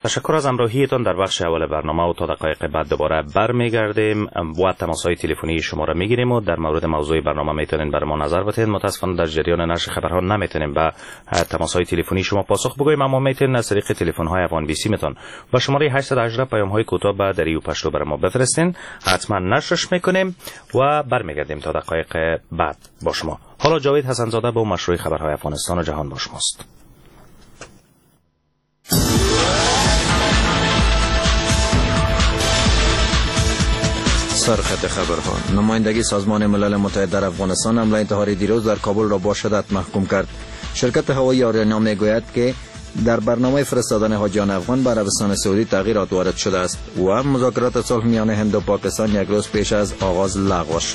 تشکر از همراهیتان. در بخش اول برنامه و تا دقایق بعد دوباره برمیگردیم و تماس‌های تلفنی شما را میگیریم و در مورد موضوع برنامه میتونین بر ما نظر بدین. متاسفانه در جریان نشر خبرها نمیتونیم به تماس‌های تلفنی شما پاسخ بگوییم، اما میتونین از طریق تلفن‌های افغان بیسی میتون با شماره 818 پیام‌های کوتاه به دری و پشتو بر ما بفرستین. حتما نشرش میکنیم و برمیگردیم تا دقایق بعد با شما. حالا جاوید حسن‌زاده با مشروع خبرهای افغانستان و جهان با شماست. سرخط خبرها. نمایندگی سازمان ملل متحد در افغانستان حمله انتحاری دیروز در کابل را با شدت محکوم کرد. شرکت هوایی آریانا میگوید که در برنامه فرستادن حاجیان افغان به عربستان سعودی تغییرات وارد شده است و مذاکرات صلح میان هند و پاکستان یک روز پیش از آغاز لغو شد.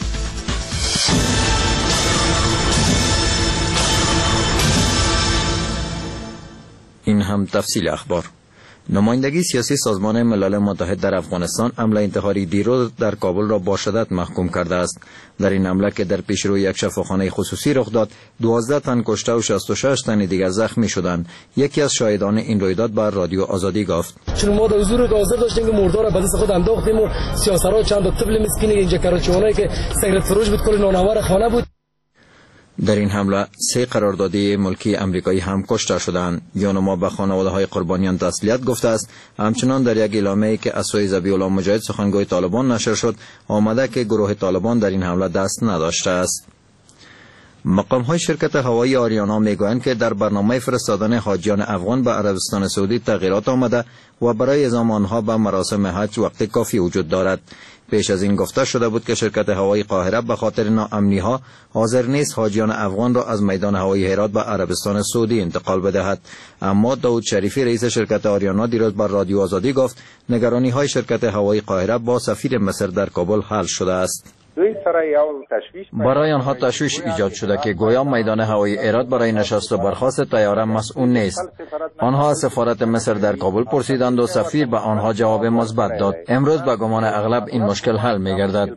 این هم تفصیل اخبار. نمایندگی سیاسی سازمان ملل متحد در افغانستان حمله انتحاری دیروز در کابل را با شدت محکوم کرده است. در این حمله که در پیشروی یک شفاخانه خصوصی رخ داد، 12 تن کشته و 66 تن دیگر زخمی شدند. یکی از شاهدان این رویداد بر رادیو آزادی گفت: چون ما در حضور حاضر داشتیم که مردار به دست خود انداختیم و سیاسرها چند تا طفل مسکین اینجا کراچی‌وانایی که سیگرت فروش بود کل نانوار خانه بود. در این حمله 3 قراردادی ملکی امریکایی هم کشته شدند. یونما به خانواده‌های قربانیان تسلیت گفته است. همچنان در یک اعلامیه‌ای که از سوی ذبیح الله مجاهد سخنگوی طالبان نشر شد آمده که گروه طالبان در این حمله دست نداشته است. مقام‌های شرکت هوایی آریانا میگویند که در برنامه فرستادن حاجیان افغان به عربستان سعودی تغییرات آمده و برای اعزام آنها به مراسم حج وقت کافی وجود دارد. پیش از این گفته شده بود که شرکت هوایی قاهره به خاطر ناامنی‌ها حاضر نیست حاجیان افغان را از میدان هوایی هرات به عربستان سعودی انتقال بدهد. اما داود شریفی رئیس شرکت آریانا دیروز بر رادیو آزادی گفت نگرانی‌های شرکت هوایی قاهره با سفیر مصر در کابل حل شده است. برای آنها تشویش ایجاد شده که گویا میدان هوایی هرات برای نشست و برخاست طیاره مسئول نیست. آنها از سفارت مصر در کابل پرسیدند و سفیر به آنها جواب مثبت داد. امروز به گمان اغلب این مشکل حل می‌گردد.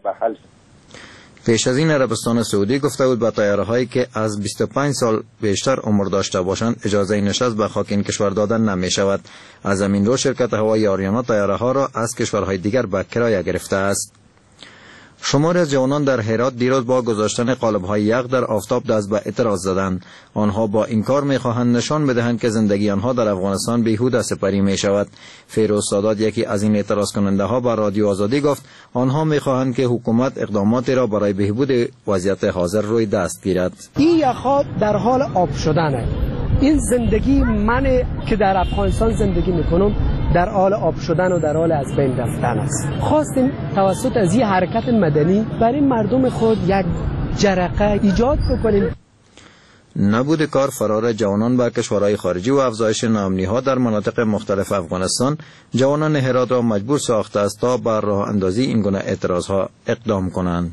پیش از این عربستان سعودی گفته بود به طیاره‌هایی که از 25 سال بیشتر عمر داشته باشند اجازه نشست به خاک این کشور دادن نمی‌شود. از همین رو شرکت هوایی آریانا طیاره‌ها را از کشورهای دیگر به کرایه گرفته است. شماری از جوانان در هرات دیروز با گذاشتن قالب‌های یخ در آفتاب دست به اعتراض زدند. آنها با این کار می‌خواهند نشان بدهند که زندگی آنها در افغانستان بیهوده سپری می‌شود. فیروز سادات یکی از این اعتراض کننده ها بر رادیو آزادی گفت آنها می‌خواهند که حکومت اقداماتی را برای بهبود وضعیت حاضر روی دست گیرد. این یخ‌ها در حال آب شدنه. این زندگی من که در افغانستان زندگی می‌کنم در حال آب شدن و در حال از بین رفتن است. خواستیم توسط از این حرکت مدنی برای مردم خود یک جرقه ایجاد بکنیم. نبود کار فرار جوانان به کشورهای خارجی و افزایش ناامنی‌ها در مناطق مختلف افغانستان جوانان هرات را مجبور ساخته است تا بر راه اندازی این گونه اعتراضها اقدام کنند.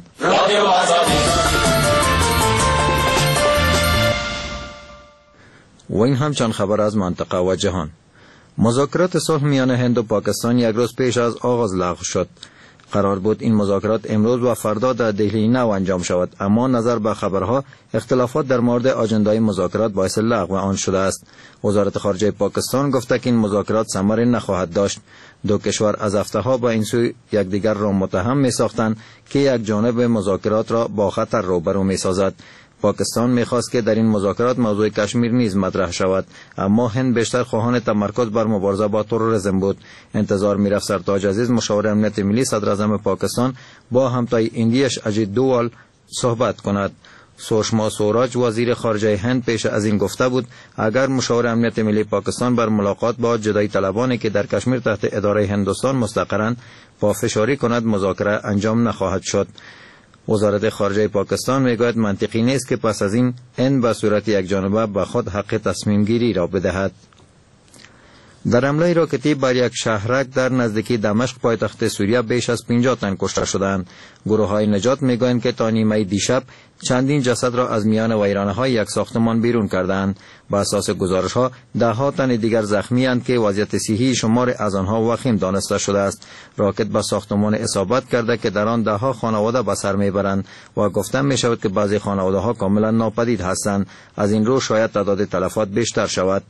و این همچنان خبر از منطقه و جهان. مذاکرات صلح میان هند و پاکستان یک روز پیش از آغاز لغو شد. قرار بود این مذاکرات امروز و فردا در دهلی نو انجام شود، اما نظر به خبرها اختلافات در مورد آژندای مذاکرات باعث لغو آن شده است. وزارت خارجه پاکستان گفته که این مذاکرات ثمری نخواهد داشت. دو کشور از هفته‌ها با این سو یکدیگر را متهم می‌ساختند که یک جانب مذاکرات را با خطر روبرو می‌سازد. پاکستان می‌خواست که در این مذاکرات موضوع کشمیر نیز مطرح شود، اما هند بیشتر خواهان تمرکز بر مبارزه با تروریسم بود. انتظار می‌رفت سرتاج عزیز مشاور امنیت ملی صدراعظم پاکستان با همتای ایندیش اجیت دووال صحبت کند. سوشما سوراج وزیر خارجه هند پیش از این گفته بود اگر مشاور امنیت ملی پاکستان بر ملاقات با جدایی طلبانی که در کشمیر تحت اداره هندوستان مستقرند پافشاری کند مذاکره انجام نخواهد شد. وزارت خارجه پاکستان میگوید منطقی نیست که پس از این هند به صورت یک جانبه به خود حق تصمیم گیری را بدهد. در حمله راکتی بر یک شهرک در نزدیکی دمشق پایتخت سوریه بیش از 50 تن کشته شدند. گروه‌های نجات میگویند که تا نیمه دیشب چندین جسد را از میان ویرانه‌های یک ساختمان بیرون کردند. با اساس گزارش‌ها ده‌ها تن دیگر زخمی‌اند که وضعیت صحی شمار از آنها وخیم دانسته شده است. راکت به ساختمان اصابت کرده که در آن ده‌ها خانواده به سر میبرند و گفته می‌شود که بعضی خانواده‌ها کاملا ناپدید هستند. از این رو شاید تعداد تلفات بیشتر شود.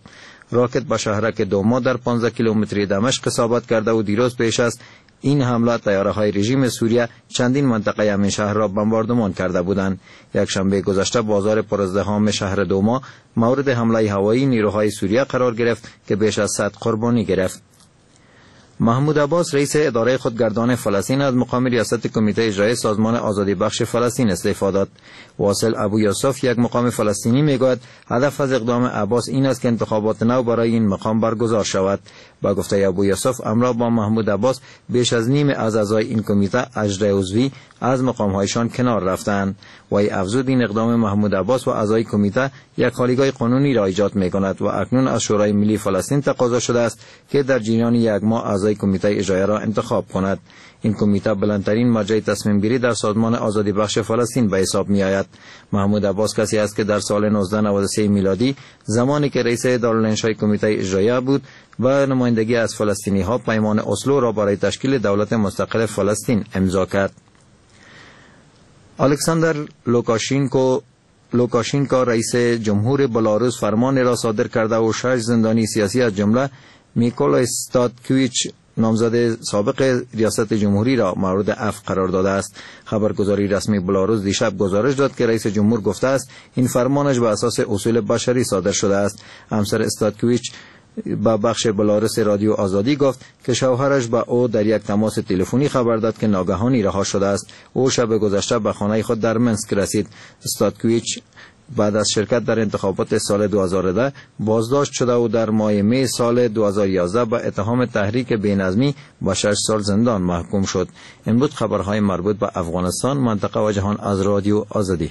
راکت به شهرک دوما در 15 کیلومتری دمشق اصابت کرده و دیروز پیش از این حمله طیاره‌های رژیم سوریه چندین منطقه همین شهر را بمباردمان کرده بودند. یک شنبه گذشته بازار پرازدحام شهر دوما مورد حمله هوایی نیروهای سوریه قرار گرفت که بیش از 100 قربانی گرفت. محمود عباس رئیس اداره خودگردان فلسطین از مقام ریاست کمیته اجرایی سازمان آزادی بخش فلسطین استعفا داد. واصل ابو یوسف یک مقام فلسطینی میگوید هدف از اقدام عباس این است که انتخابات نو برای این مقام برگزار شود. با گفته ابو یوسف امروز با محمود عباس بیش از نیم از اعضای این کمیته اجرای عضوی از مقام‌هایشان کنار رفتند. وی افزود این اقدام محمود عباس و اعضای کمیته یک خالیگاه قانونی را ایجاد می‌کند و اکنون از شورای ملی فلسطین تقاضا شده است که در جریان یک ماه اعضای کمیته اجرایی را انتخاب کند. این کمیته بلندترین مرجع تصمیم گیری در سازمان آزادی بخش فلسطین به حساب می آید. محمود عباس کسی است که در سال 1993 میلادی زمانی که رئیس دارالانشای کمیته اجرایی بود و نمایندگی از فلسطینی ها پیمان اسلو را برای تشکیل دولت مستقل فلسطین امضا کرد. الکساندر لوکاشینکو رئیس جمهور بلاروس فرمان را صادر کرده و 6 زندانی سیاسی از جمله میکولا استاتکویچ نامزد سابق ریاست جمهوری را مورد عفو قرار داده است. خبرگزاری رسمی بلاروس دیشب گزارش داد که رئیس جمهور گفته است این فرمانش به اساس اصول بشری صادر شده است. همسر استاتکویچ با بخش بلاروس رادیو آزادی گفت که شوهرش با او در یک تماس تلفنی خبر داد که ناگهانی رها شده است. او شب گذشته به خانه خود در منسک رسید. استاتکویچ بعد از شرکت در انتخابات سال 2010 بازداشت شده و در ماه می سال 2011 به اتهام تحریک بی‌نظمی به 6 سال زندان محکوم شد. این بود خبرهای مربوط به افغانستان، منطقه و جهان از رادیو آزادی.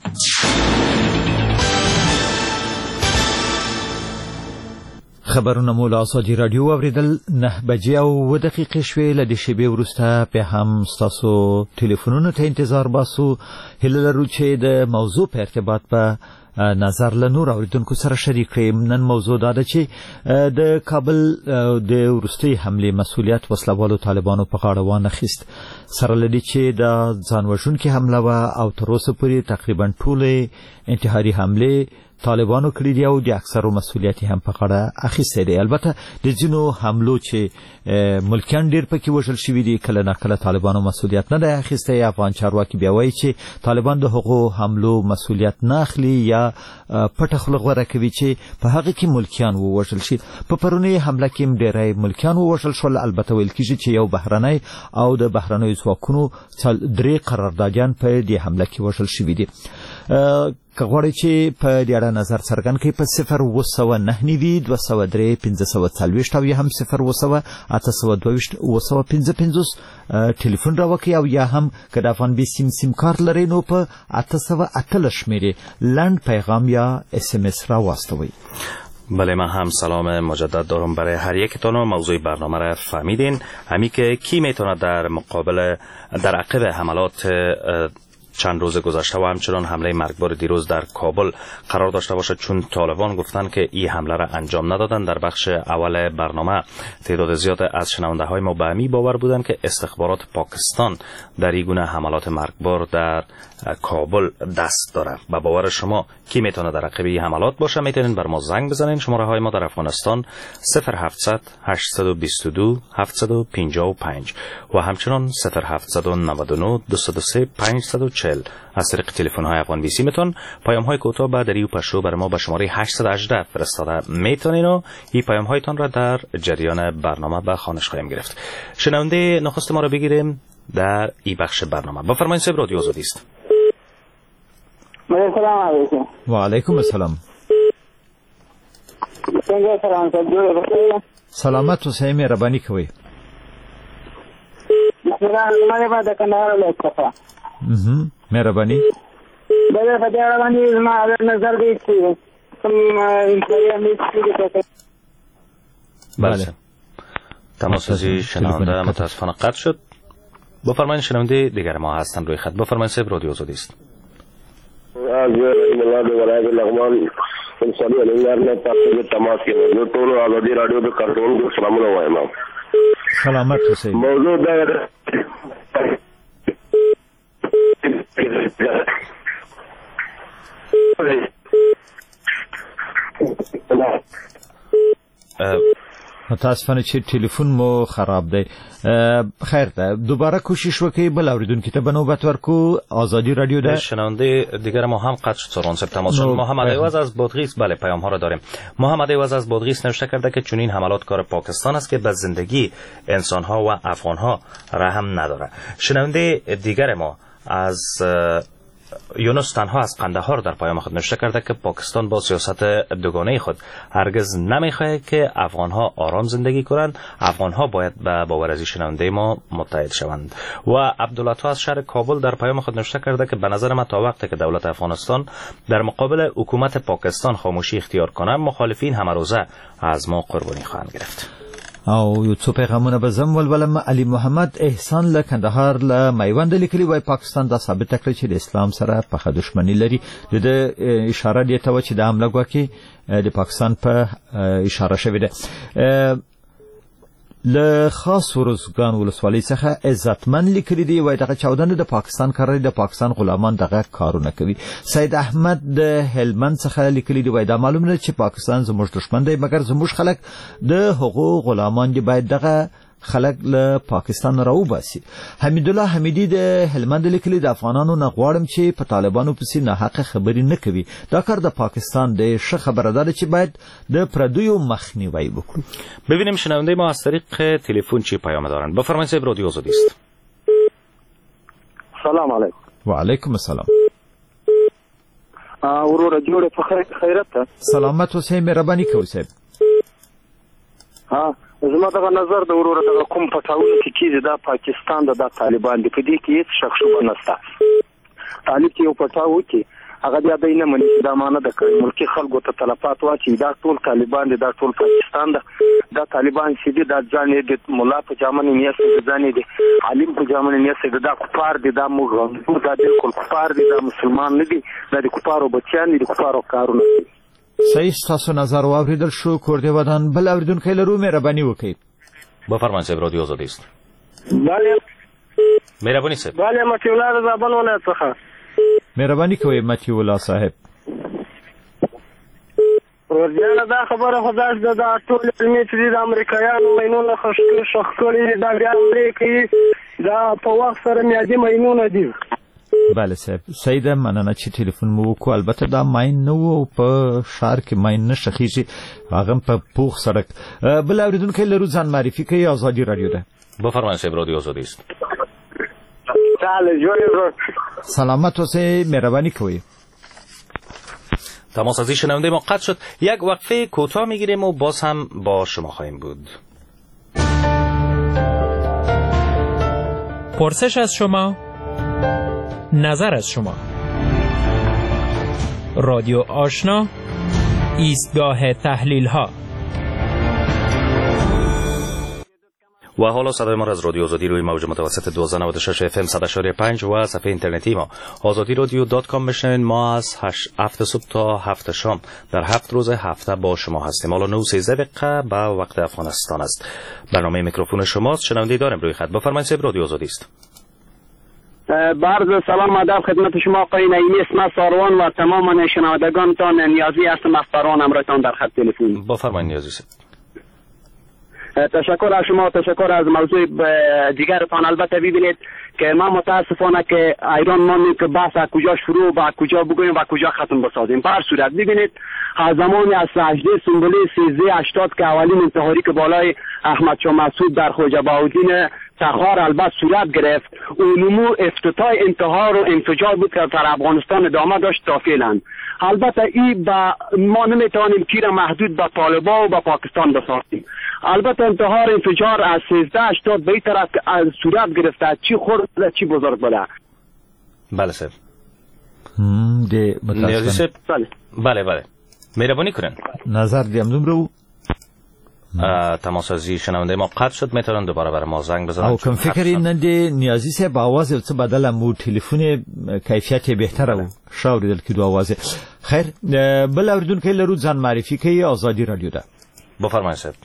خبرونه مو له آزادي راډیو اوریدل 9:02 شوې. له دې شیبې وروسته په هم ستاسو ټلیفونونو ته انتظار باسو. هیله لرو چې د موضوع په ارتباط په نظر له نور اوریدونکو سره شریک کړئ. نن موضوع دا ده چې د کابل د وروستۍ حملې مسؤلیت وسلوالو طالبانو په غاړه وانخیست. سره له دې چې د ځانوژونکې حمله وه او تر اوسه پورې تقریبا ټولې انتحاري حملې طالبانو کړي دي او د اکثرو مسؤلیت هم په غاړه اخیستی دی. البته د ځینو حملو چې ملکیان ډیر پکې وژل شوي دي کله نه کله طالبانو مسؤلیت نه دی اخیستی. افغان چارواکي بیا وایي چې طالبان د هغو حملو مسؤلیت نه اخلي یا پټه خوله غوره کوي چې په هغه کې ملکیان ووژل شي. په پرونۍ حمله کې هم ډیری ملکیان ووژل شول. البته ویل کېږي چې یو بهرنی او د بهرنیو ځواکونو 3 قراردادیان په دې حمله کې وژل شوي دي. که غواړئ چې په دې اړه نظر څرګند کړئ په 0999 203 1540 او یا هم 0 822 ټلیفون راوکړئ او یا هم که د افغان بي سیم کارت لرئ نو په 818 شمېرې لنډ پیغام یا SMS را واستوئ. بله، من هم سلام مجدد دارم برای هر یکتان و موضوع برنامه را فهمیدین. همی که کی میتونه در عقب حملات چند روز گذشته و همچنان حمله مرگبار دیروز در کابل قرار داشته باشد، چون طالبان گفتند که این حمله را انجام ندادن. در بخش اول برنامه تعداد زیاد از شنونده های ما به همی باور بودند که استخبارات پاکستان در این گونه حملات مرگبار در کابل دست داره. به باور شما کی میتونه در عقب این حملات باشه؟ میتونین بر ما زنگ بزنین. شماره های ما در افغانستان 0700 822 755 و همچنان 0799 203 540. از طریق تلفن های افغان بی سی میتون پیام های کوتاه به دریو پشو بر ما به شماره 818 فرستاده میتونین و این پیام هایتان را در جریان برنامه به خوانش خواهیم گرفت. شنونده نخست ما را بگیریم در این بخش برنامه. بفرمایید صاحب، رادیو آزادی است. سلام علیکم. و علیکم السلام. سلامت اوسئ، مهرباني کوئ. مهرباني. بله په دې اړه باندې زما نظر دی چې بله. تماس‌گزاری شنونده متاسفانه قطع شد. بفرمایید شنونده دیگر ما هستن روی خط. بفرمایید صاحب، رادیو آزادی است. از ملاد ولایت لغمان انسانی علنگار نے تاکہ تماس کے جو ټول آزادی رادیو په کنټرول کو سلامونه وایم. سلامت اوسئ. موضوع دا متاسفانه چې ټلیفون مو خراب دی. خیر ده دوباره کوشش وکړئ بل اوریدونکو ته به نوبت ورکو. آزادی رادیو ده. شنونده دیگر ما هم قطع شد سرون تماس. محمد ایواز از بادغیس. بله پیام ها را داریم. محمد ایواز از بادغیس نوشته کرده که چنین حملات کار پاکستان است که به زندگی انسان ها و افغان ها رحم نداره. شنونده دیگر ما از یونس تنها از قندهار در پیام خود نوشته کرده که پاکستان با سیاست دوگانه خود هرگز نمیخواهد که افغان ها آرام زندگی کنند. افغان ها باید به باور از شنونده ما متحد شوند. و عبدالله از شهر کابل در پیام خود نوشته کرده که به نظر من تا وقتی که دولت افغانستان در مقابل حکومت پاکستان خاموشی اختیار کنه مخالفین همه روزه از ما قربانی خواهند گرفت. او یو څو پیغامونه به زم ولولم. علي محمد احسان له کندهار له میوند لیکلي وای پاکستان دا ثابت کړی چې د اسلام سره په دښمنی لري. د اشاره دی ته چې د حمله کوي د پاکستان په اشاره شوی ده. له خاص ورزګان ولسوالۍ څخه عزتمن لیکلي دی وای دغه چاودنه د پاکستان کار د پاکستان غلامان دغه کارونه کوي. سید احمد د هلمند څخه لیکلي دی وای دا معلومه ده چې پاکستان زموږ دښمن دی مګر زموږ خلک د حقوق غلامان دی باید دغه خلک له پاکستان راوباسي. حمید الله حمیدی د هلمند لیکلي د افغانانو نه غواړم چې په طالبانو پسې نه حق خبري نه کوي. دا کار د پاکستان د ښه خبره ده چې باید د پردیو مخنیوی وکړو. ببینیم شنونده ما از طریق تلفن چی پیام دارن. بفرمایید صاحب رادیو آزادی است. سلام علیکم. و علیکم السلام. ورور جوړ په خیرت ته. سلامت اوسئ مهرباني کوئ صاحب. زما دغه نظر د ورور دغه کوم پټاول کې کیږي دا پاکستان د طالبان دی په دې کې هیڅ شک شوبه نشته. طالب کې یو پټاو کې هغه بیا د نه مني دا معنی د ملکی خلکو ته تلفات واچي دا ټول طالبان دي دا ټول پاکستان دا طالبان چې دي دا ځانې د مولا په جامن نیاس ځانې دي عالم په جامن نیاس دا کفار دي دا موږ دا بالکل کفار دي دا مسلمان نه دي دا د کفارو بچیان دي د کفارو کارونه دي. صحیح تاسو نظر واوریدل شو کورده ودان بل اوریدونکو لرو مهرباني وکړئ. بفرمایئ صاحب رادیو آزادی است. بله مهرباني صاحب. بله متي الله زابل ولایت څخه. مهرباني کوئ متي الله صاحب. ورجانه دا خبره خداش دا ټول علمي چې د امریکایانو مینونه خښکړي دا بیا امریکایي دا په وخت سره میادي مینونه دي. بله صاحب سیده مننه چې ټلیفون مو وکړو. البته دا ماین نه و په شهر کې ماین نشه خېږي هغه په پوخ سړک. بل اوریدونکو لرو ځان معرفي کوي. آزادی رادیو ده. بفرمایئ صاحب رادیو آزادی است. سلامت اوسئ مهرباني کوئ. تماس از شنونده ما قطع شد. یک وقفه کوتاه میگیریم و باز هم با شما خواهیم بود. پرسش از شما، نظر از شما. رادیو آشنا، ایستگاه تحلیل ها. و حالا صدای ما را از رادیو آزادی روی موج متوسط 1296 FM 100.5 و صفحه اینترنتی ما azadiradio.com میشنوید. ما از 7 صبح تا 7 شام در 7 روز هفته با شما هستیم. حالا 9:13 دقیقه به وقت افغانستان است. برنامه میکروفون شماست. شنونده داریم روی خط. بفرمایید صاحب رادیو آزادی است. عرض سلام ادب خدمت شما آقای نعیمی اسم ساروان و تمام شنوندگانتان. نیازی هستم از فرمان امرتان در خط تلفن. بفرمایید نیازی صاحب. تشکر از شما، تشکر از موضوع دیگرتان. البته ببینید که ما متاسفانه که ایران ما که بحث از کجا شروع و کجا بگوییم و کجا ختم بسازیم. به هر صورت ببینید از زمانی از سجده سنبولی 1380 که اولین انتحاری که بالای احمد شاه مسعود در خواجه بهاءالدین تخار البته صورت گرفت، علومو افتتاح انتحار و انفجار بود که در افغانستان ادامه داشت تا فعلا. البته این ما نمیتوانیم کی را محدود به طالبان و به پاکستان بسازیم. البته انتحار انفجار از 1380 به این طرف از صورت گرفته، چی خورد چی بزرگ بوده. بله صاحب. نیازی صاحب. بله مهربانی کنن نظر دیم رو تماس از شنونده ما قطع شد. میتونن دوباره برای ما زنگ بزنن. او کوم فکر این دی نیازی صاحب आवाज یو څه بدل مو ټلیفون کیفیت بهتره و شاوریدل کیدو आवाज. خیر بل اوریدونکو لرو ځان معرفي کوي. آزادی رادیو ده. بفرمایید صاحب.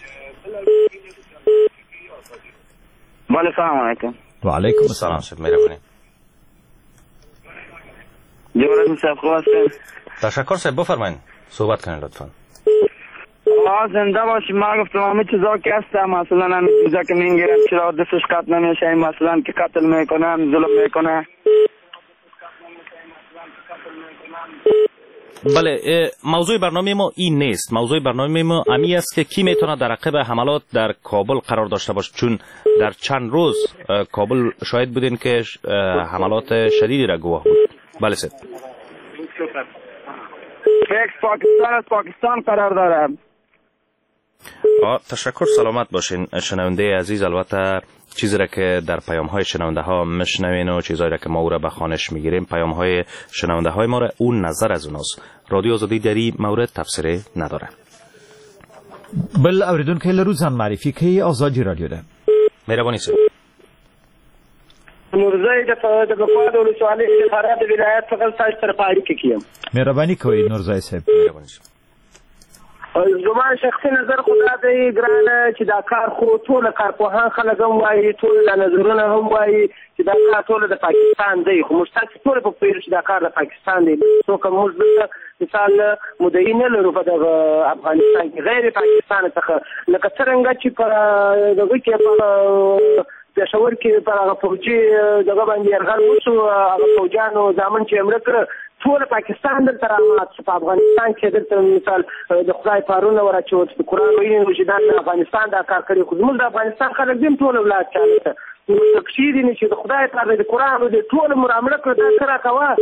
بله سلام علیکم. و علیکم السلام. صاحب مهربانی. جواب صاحب خواسته. تشکر صاحب. بفرمایید صحبت کنید لطفا. الله زنده باشی. ما گفتم همه چیزا که هست مثلا همین چیزا که میگیرن چرا دستش قطع نمیشه، مثلا که قتل میکنن ظلم میکنه. بله، موضوع برنامه ما این نیست. موضوع برنامه ما امی است که کی میتونه در عقب حملات در کابل قرار داشته باشه، چون در چند روز کابل شاهد بودین که حملات شدیدی را گواه بود. بله سید. پاکستان از پاکستان قرار داره. تشکر، سلامت باشین شنونده عزیز. البته چیزی را که در پیام های شنونده ها میشنوین و چیزایی را که ما او را به خوانش میگیریم، پیام های شنونده های ما را اون نظر از اوناست. رادیو آزادی در این مورد تفسیری نداره. بل اوریدونکو لرو ځان معرفي کوي آزادی رادیو ده. مهرباني سید. نورزی د بخواد ولسوالۍ فرات ولایت څخه تاسو سره اړیکه کیم. مهرباني کوي نورزی صاحب. زما شخصي نظر خدا دی ګرانه چې دا کار خو ټول کارپوهان خلک هم وایي، ټول نظرونه هم وایي چې دا کار ټول د پاکستان دی، خو موږ تاسو ټول په پیل چې دا کار د پاکستان دی. څو کوم موږ مثال مدعي نه لرو په افغانستان کې غیر پاکستان څخه، لکه څنګه چې په دغه کې په پېښور کې په هغه فوجي دغه باندې یرغل وشو، هغه فوجانو ځامن چې امر کړ ټول پاکستان دلته راغله. په افغانستان کې دلته مثال د خدای پارونه ورچوت د قرآن ویني وجدان د افغانستان دا کار کړی، خو زموږ د افغانستان خلک دیم ټول ولایت چاله نو تکشیر نه چې د خدای پاره د قرآن د ټول مرامله کړ دا سره کوا.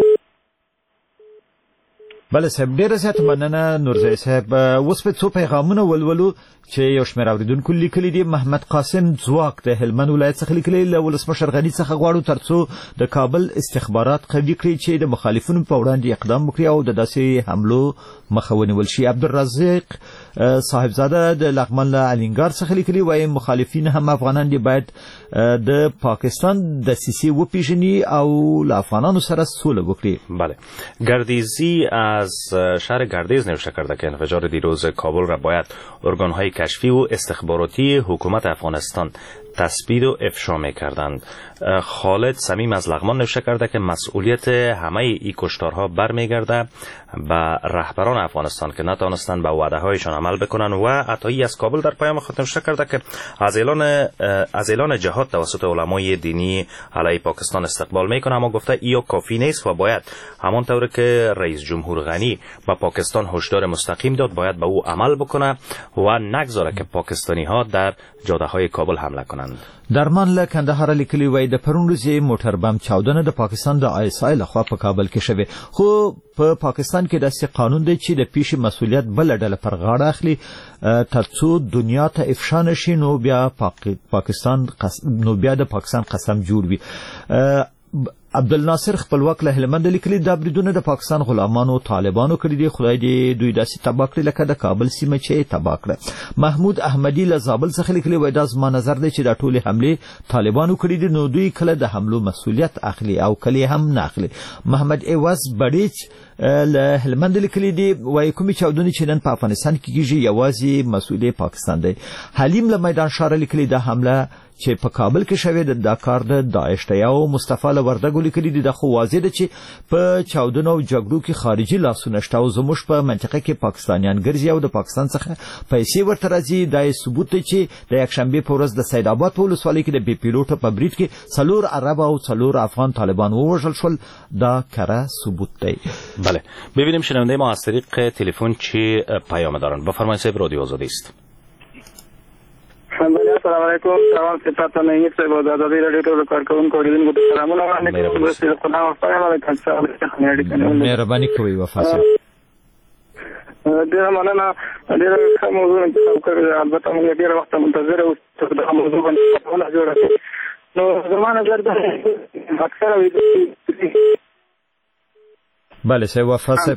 بله صاحب، ډیره زیاته مننه نورزی صاحب. اوس په څو پیغامونه ولولو چې یو شمېر اوریدونکو لیکلي دي. محمد قاسم ځواک د هلمند ولایت څخه لیکلي، له ولسمشر غني څخه غواړو ترڅو د کابل استخبارات قوي کړي چې د مخالفینو په وړاندې اقدام وکړي او د داسې حملو مخه ونیول شي. عبدالرزاق صاحبزاده د لغمان له الینګار څخه لیکلي، وایي مخالفین هم افغانان دي، باید د پاکستان دسیسې وپیژني او له افغانانو سره سوله وکړي. بله، گردیزی از شهر گردیز نوشته کرده که انفجار دیروز کابل را باید ارگان‌های کشفی و استخباراتی حکومت افغانستان تثبیت و افشا می‌کردند. خالد صمیم از لغمان نوشته کرده که مسئولیت همه این کشتارها برمیگرده به رهبران افغانستان که نتوانستند به وعده‌هایشان عمل بکنند. و عطایی از کابل در پیام خود نوشته کرده که از اعلان جهاد توسط علمای دینی علیه پاکستان استقبال میکنه، اما گفته این کافی نیست و باید همانطور که رئیس جمهور غنی به پاکستان هشدار مستقیم داد باید به او عمل بکنه و نگذاره که پاکستانی ها در جاده های کابل حمله کنند. درمان له کندهار لیکلی وای د پرون ورځې موټر بم چاودنه د پاکستان د آیسای لخوا په کابل کې شوه، خو په پاکستان کې داسې قانون دی چې د پیش مسؤلیت بل ډله پر غاړه اخلي ترڅو دنیا ته افشا نشي، نو بیا د پاکستان قسم جوړ وي. عبدالناصر خپلواک له هلمند لیکلي، دا بریدونه د پاکستان غلامانو طالبانو کړي دي، خدای دې دوی داسې تباه کړي لکه د کابل سیمه چې تباه کړه. محمود احمدی له زابل څخه لیکلي، وای دا زما نظر دی چې دا ټولې حملې طالبانو کړي دي، نو دوی کله د حملو مسؤلیت اخلي او کله هم نه اخلي. محمد ایواز بډیچ له هلمند لیکلي دي، وای کومې چاودنې چې نن په افغانستان کې کیږي یوازې مسؤلیت پاکستان دی. حلیم له میدان شاره لیکلي، دا حمله چې په کابل کې شوې د کار د داعش ته. او مصطفی له وردګو لیکلي دي، د خو واضح ده چې په چاودنو او جګړو کې خارجي لاسونه شته او زموږ په منطقه کې پاکستانیان ګرځي او د پاکستان څخه پیسې ورته راځي. دا ثبوت دی چې د یکشنبه په ورځ د سید آباد په ولسوالۍ کې د بي پیلوټ په برید کې 4 عرب او 4 افغان طالبان ووژل شول. دا کره ثبوت دی. بله، ببینیم شنونده ما از طریق تلفن چی پیام دارن. بفرمایید صاحب، رادیو آزادی است. السلام علیکم. سلام سپاتا نعیت صاحب و آزادی رادیو ټول کارکونکو اوریدونکو ته سلامونه وړاندې کوم. د خدای او خدای علیکم السلام. مهرباني کوي وفا صاحب. ډیره مننه. ډیره ښه موضوع انتخاب کړی، البته موږ ډیره وخت منتظر وو چې دا موضوع باندې خبرونه جوړه کړو. نو زما نظر دا اکثره وی بله صاحب وفا صاحب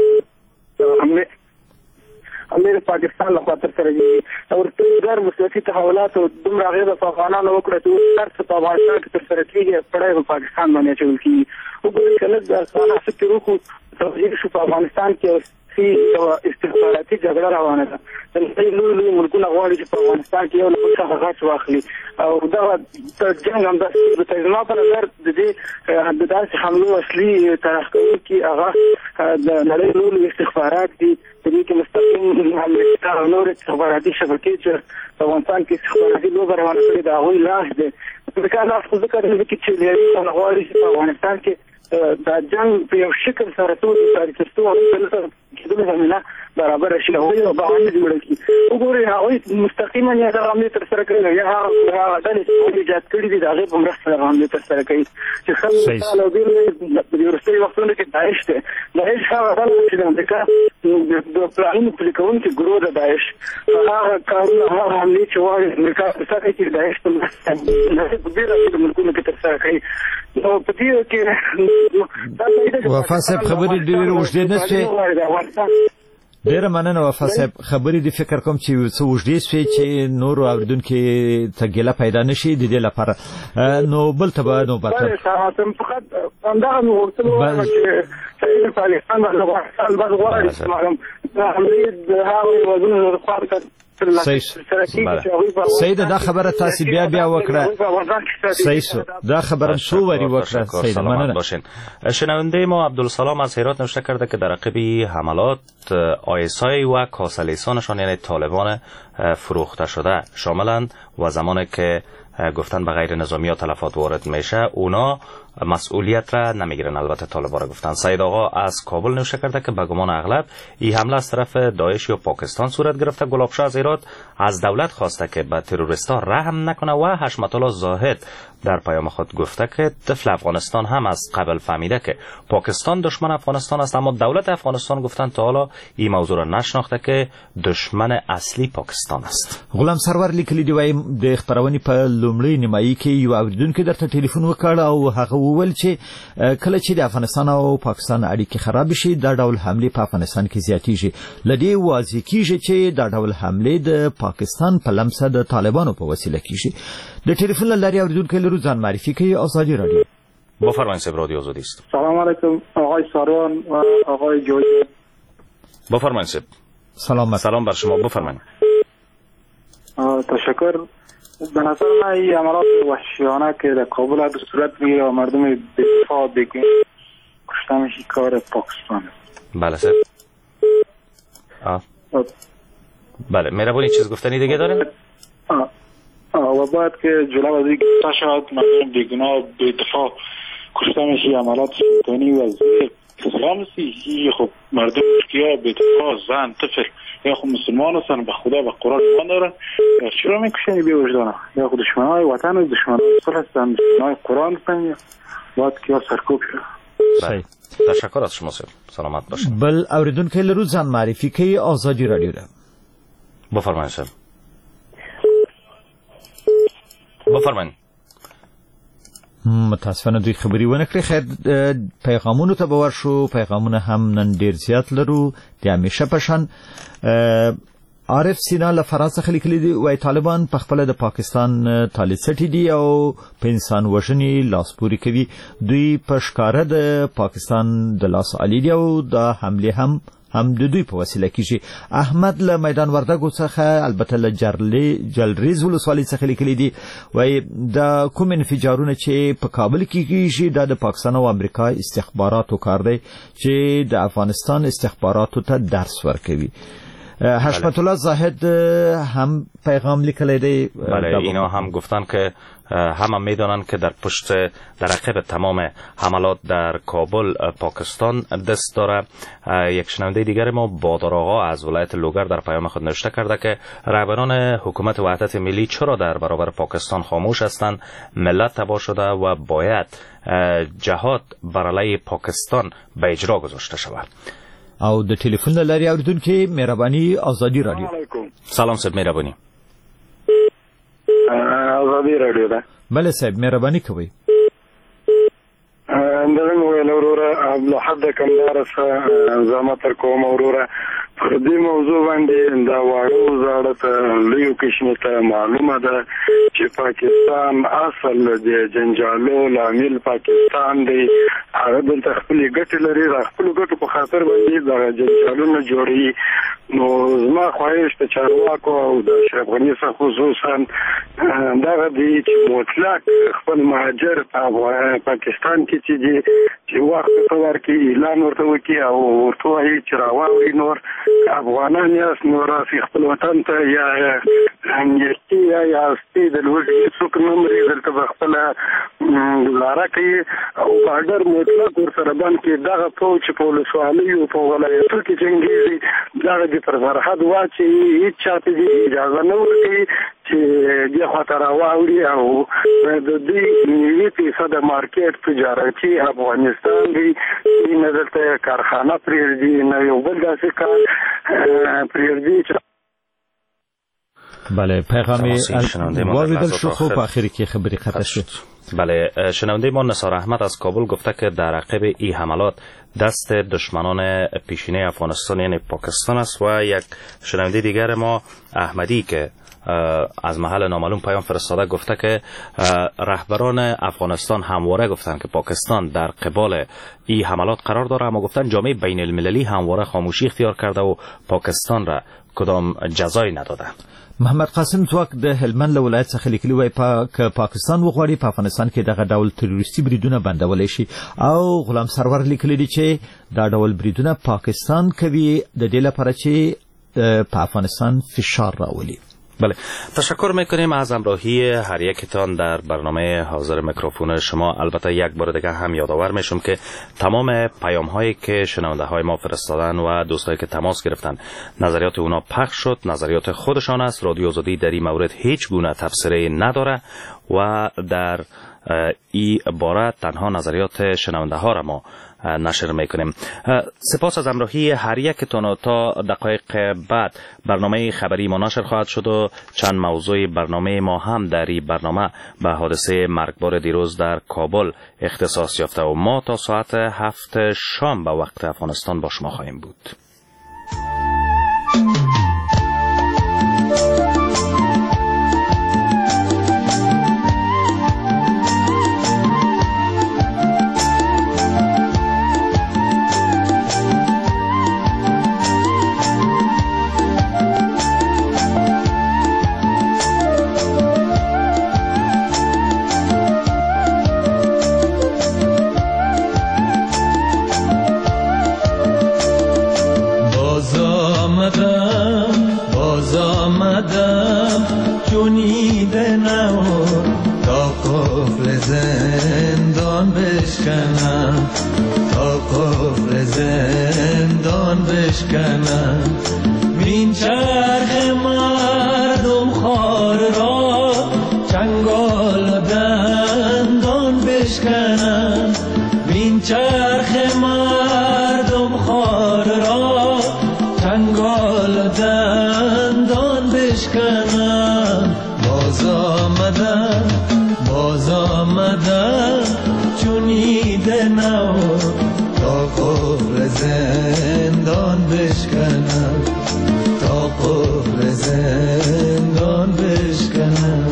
امیر پاکستان له خاطر سره دي او ټول مسلسل تحولات او دومره غیبه په افغانانو وکړه چې هر څه په افغانستان کې تر سره کېږي، پړای په پاکستان باندې اچول کېږي. وګورئ که لږ د افغانانو فکر وکړو توجیه شو په افغانستان کې یو استخباراتي جګړه روانه ده. لوی ملکونه غواړي چې په افغانستان کې یو له بل څخه غچ واخلي او دغه جنګ همداسې زما په نظر د دې د داسې حملو اصلي طرف کوونکي هغه د نړۍ لوی استخبارات دي په دې کې مستقیم امریکا او نورې استخباراتي شبکې چې په افغانستان کې استخباراتي لوبه روانه کړې د هغوی لاس دی. امریکا لاس خو ځکه دی چې لیري غواړي چې په افغانستان کې دا جنګ په یو شکل سره تود سره ترڅو هغوی کېدلو زمینه برابر شي او یو باور جوړ کړي. وګورئ هغوی مستقیما یا دغه عملیې ترسره کړي یا هغه ډلې چې ایجاد کړي دي د هغې په مرسته دغه عملیې ترسره کوي چې خلک مثال او بېل په دې وروستیو وختونو کې داعش دی. داعش هغه ډله ده چې د امریکا د پلانونو پلي کوونکي ګروه د داعش هغه کارونه هغه حملې چې غواړي امریکا ترسره کړي چې داعش په مرسته په بېلابېلو ملکونو کې ترسره کوي. نو په دې کې وفا صاحب خبرې ډېرې اوږدې نه شوې. ډیره مننه وفا صاحب خبرې د فکر کوم چې څه وژدې شوې چې نور اوریدونکو ته ګیله پیدا نشي د دې لپاره نو بل ته به نوبت فقط همدغه مې غوښتل ووایم چې سید پاکستان غواړي چې هغه هېوادونو لخوا سید دا خبره تاسو بیا وکړه. سید دا خبره شو وری وکړه. سید مننه. شنونده ما عبدالسلام از هرات نوشته کرده که در عقب حملات آیسای و کاسلیسانشان یعنی طالبان فروخته شده شاملند و زمانی که گفتن به غیر نظامی ها تلفات وارد میشه اونا مسئولیت را نمیگیرن. البته طالبان را گفتن. سید آقا از کابل نوشته کرده که به گمان اغلب این حمله از طرف داعش یا پاکستان صورت گرفته. گلابشاه از هرات از دولت خواسته که به تروریستا رحم نکنه و حشمت الله زاهد در پیام خود گفته که طفل افغانستان هم از قبل فهمیده که پاکستان دشمن افغانستان است، اما دولت افغانستان گفتن تا حالا این موضوع را نشناخته که دشمن اصلی پاکستان است. غلام سرور لیکلی دی وای د خبرونې په لومړی نیمایي کې یو اوریدونکو درته ټلیفون وکړ او هغه وویل چې کله چې د افغانستان او پاکستان اړیکې خراب شي دا ډول حمله په افغانستان کې زیاتېږي. لدې واضح کیږي چې دا ډول حمله د پاکستان په لمسه د طالبانو په وسیله کیږي. د ټلیفون لارې اوریدونکو لرو ځان معرفي کوي. آزادی رادیو. بفرمایید صاحب رادیو آزادی است. سلام علیکم آقای ساروان و آقای جوید. بفرمایید صاحب. سلام بر شما. بفرمایید. تشکر. به نظر من این عملات وحشیانه که در کابل به صورت میگیره و مردم دفاع بگیم کشته میشه کار پاکستان. بله صاحب. بله مهربانی چیز گفتنی دیگه داریم؟ و باید که جلو از این گفته شود مردم بیگناه به دفاع کشته میشه عملات سلطانی و از اسلام سی خب مردم ترکیه به دفاع زن طفل یا خود مسلمان هستن به خدا به قرآن ایمان دارن چرا میکشن بی وجدان یا خود دشمنای وطن و دشمنای صلح هستن دشمنای قرآن هستن باید که یا سرکوب شد. تشکر از شما سر سلامت باشید. بل اوریدونکو لرو ځان معرفي کوي. آزادی رادیو ده. بفرمایید سر. بفرمایید. متاسفانه دوی خبرې ونه کړې. خیر پیغامونو ته به ورشو. پیغامونه هم نن ډیر زیات لرو د همیشه په شان. عارف سینا له فرانسه څخه لیکلي دي وایي طالبان په خپله د پاکستان تالي څټي دي او په انسان وژنې لاسپورې کوي. دوی په ښکاره د پاکستان د لاس علي دي او دا حملې هم د دوی په وسیله کیږي. احمد له میدان وردګو څخه البته له جلریز ولسوالۍ څخه لیکلي دي وایي د کوم انفجارونه چې په کابل کې کیږي دا د پاکستان او امریکا استخباراتو کار دی چې د افغانستان استخباراتو ته درس ورکوي. حشمت الله زاهد هم پیغام لیکلی دی. بله اینا هم گفتن که همه میدانن که در پشت در عقب تمام حملات در کابل پاکستان دست داره. یک شنونده دیگر ما بادر آقا از ولایت لوگر در پیام خود نوشته کرده که رهبران حکومت وحدت ملی چرا در برابر پاکستان خاموش هستند؟ ملت تباه شده و باید جهاد بر علیه پاکستان به اجرا گذاشته شود. او د ټلیفون لارې اوریدونکو مهرباني آزادی رادیو. سلام صاحب مهرباني. آزادی رادیو ده. بله صاحب مهرباني کوي. اندرنګ ویل وروره عبدالحد کندهار څخه زما تر کوم وروره په دې موضوع باندې دا واړو زاړه ته لویو کشمیر ته معلومه ده چې پاکستان اصل د جنجالو لامل پاکستان دی. هغه دلته خپلې ګټې لري. د خپلو ګټو په خاطر باندې دا جنجالونه جوړوي نو زما خواهش د چارواکو او د اشرف غني څخه خصوصا دغه دی چې مطلق خپل مهاجر په پاکستان کې چې وخت په ورکې اعلان ورته وکړي او ورته وایي چې راواړي نور افغانان یاست نو راسي خپل وطن ته یا امنیتي یا سپي د لوږې څوک نه مري دلته به خپله ګزاره کوي او بارډر مطلق ورسره بند کړي دغه فوج چې په ولسوالیو په ولایتو کې جنګېږي دغه دې پر سرحد واچوي هېڅ چا ته دې اجازه نه ورکوي چې دې خواته راواوړي او د دوی نوي فیصده مارکېټ تجارتي افغانستان دی نه دلته کارخانه پرېږدي نه یو بل داسې کار پرېږدي چې بله پیغامی واردل شو خوب آخری که خبری قطع شد. بله شنونده ما نثار احمد از کابل گفته که در عقب این حملات دست دشمنان پیشینه افغانستان یعنی پاکستان است و یک شنونده دیگر ما احمدی که از محل نامعلوم پیام فرستاده گفته که رهبران افغانستان همواره گفتند که پاکستان در قبال این حملات قرار داره، اما گفتند جامعه بین المللی همواره خاموشی اختیار کرده و پاکستان را کدام جزای نداده. محمد قاسم ځواک د هلمند له ولایت څخه لیکلي وای پاکستان وغواړي په افغانستان کې دغه ډول تروریستي بریدونه بندولی شي او غلام سرور لیکلي دي چې دا ډول بریدونه پاکستان کوي د دې لپاره چې په افغانستان فشار راولي. بله تشکر میکنیم از همراهی هر یکتان در برنامه حاضر میکروفون شما. البته یک بار دیگه هم یادآور میشم که تمام پیام هایی که شنونده های ما فرستادن و دوستایی که تماس گرفتن نظریات اونا پخش شد، نظریات خودشان است. رادیو آزادی در این مورد هیچ گونه تفسیری نداره و در این باره تنها نظریات شنونده ها را ما نشر میکنیم. سپاس از همراهی هر یکتان. تا دقایق بعد برنامه خبری ما نشر خواهد شد و چند موضوع برنامه ما هم در این برنامه به حادثه مرگبار دیروز در کابل اختصاص یافته و ما تا ساعت 7 شام به وقت افغانستان با شما خواهیم بود. این چرخ مردم خار را چنگال دندان بشکنم، این چرخ مردم خار را چنگال دندان بشکنم. باز آمدم چونیده نو تا قفل زندان بشکنم، تا قفل زندان بشکنم.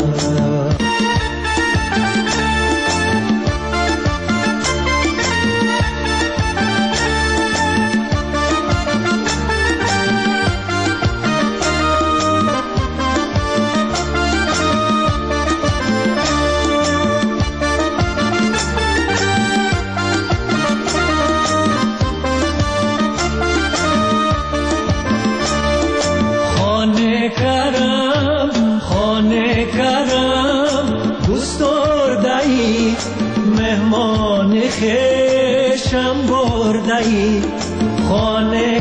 خیشم بردهی خانه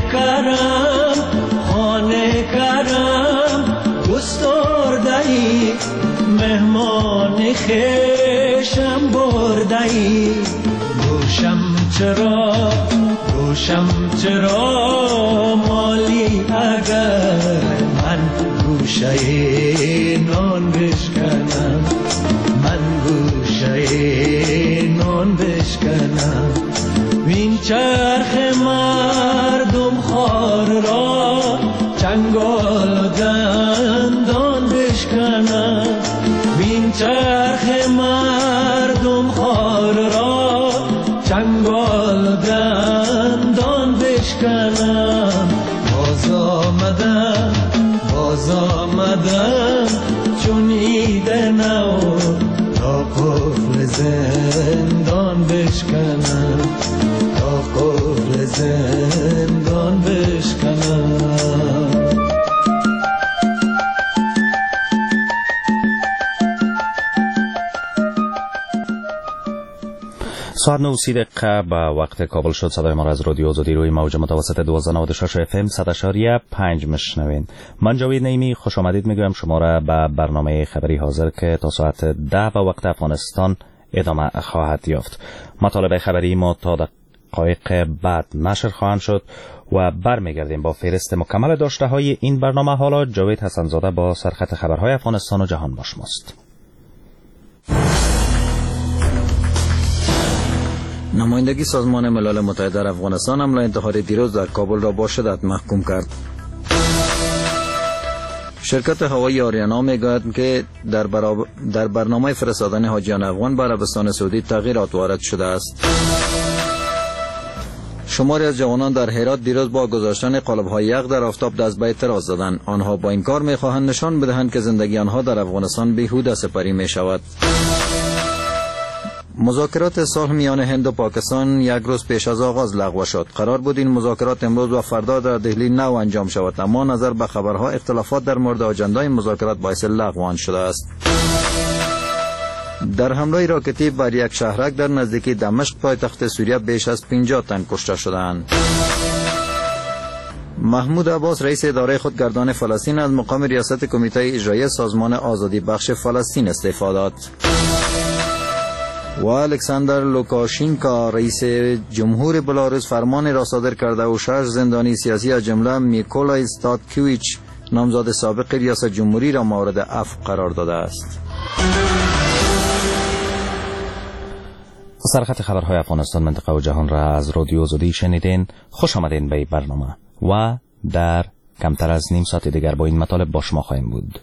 کرم گستردهی مهمان خیشم بردهی. گوشم چرا مالی اگر من گوشه نان بشکنم، من گوشه نان بشکنم. این چرخ مردم خار را چنگال و دندان بشکنم، این چرخ مردم خار را چنگال و دندان بشکنم. باز تا قفل زندان بشکنم، تا قفل زندان بشکنم. ساعت 9:30 به وقت کابل شد. صدای ما را از رادیو آزادی روی موج متوسط 1296 FM 100.5 میشنوین. من جاوید نعیمی خوش آمدید میگویم شما را به برنامه خبری حاضر که تا ساعت 10 به وقت افغانستان ادامه خواهد یافت. مطالب خبری ما تا دقایق بعد نشر خواهند شد و برمیگردیم با فهرست مکمل داشته های این برنامه. حالا جاوید حسن‌زاده با سرخط خبرهای افغانستان و جهان با شماست. نمایندگی سازمان ملل متحد در افغانستان حمله انتحاری دیروز در کابل را با شدت محکوم کرد. شرکت هوایی آریانا میگوید که در برنامه فرستادن حاجیان افغان به عربستان سعودی تغییرات وارد شده است. شماری از جوانان در هرات دیروز با گذاشتن قالب‌های یخ در آفتاب دست به اعتراض زدند. آنها با این کار می‌خواهند نشان بدهند که زندگی آنها در افغانستان بیهوده سپری می‌شود. مذاکرات صلح میان هند و پاکستان یک روز پیش از آغاز لغو شد. قرار بود این مذاکرات امروز و فردا در دهلی نو انجام شود، اما نظر به خبرها اختلافات در مورد آجندای مذاکرات باعث لغو آن شده است. در حمله راکتی بر یک شهرک در نزدیکی دمشق پایتخت سوریه بیش از 50 تن کشته شدند. محمود عباس رئیس اداره خودگردان فلسطین از مقام ریاست کمیته اجرایی سازمان آزادی بخش فلسطین استعفا داد. و الکساندر لوکاشینکا رئیس جمهور بلاروس فرمان را صادر کرده و 6 زندانی سیاسی از جمله میکولای ستاتکویچ نامزد سابق ریاست جمهوری را مورد عفو قرار داده است. سرخط خبرهای افغانستان، منطقه و جهان را از رادیو آزادی شنیدین. خوش آمدین به این برنامه و در کمتر از نیم ساعت دیگر با این مطالب با شما خواهیم بود.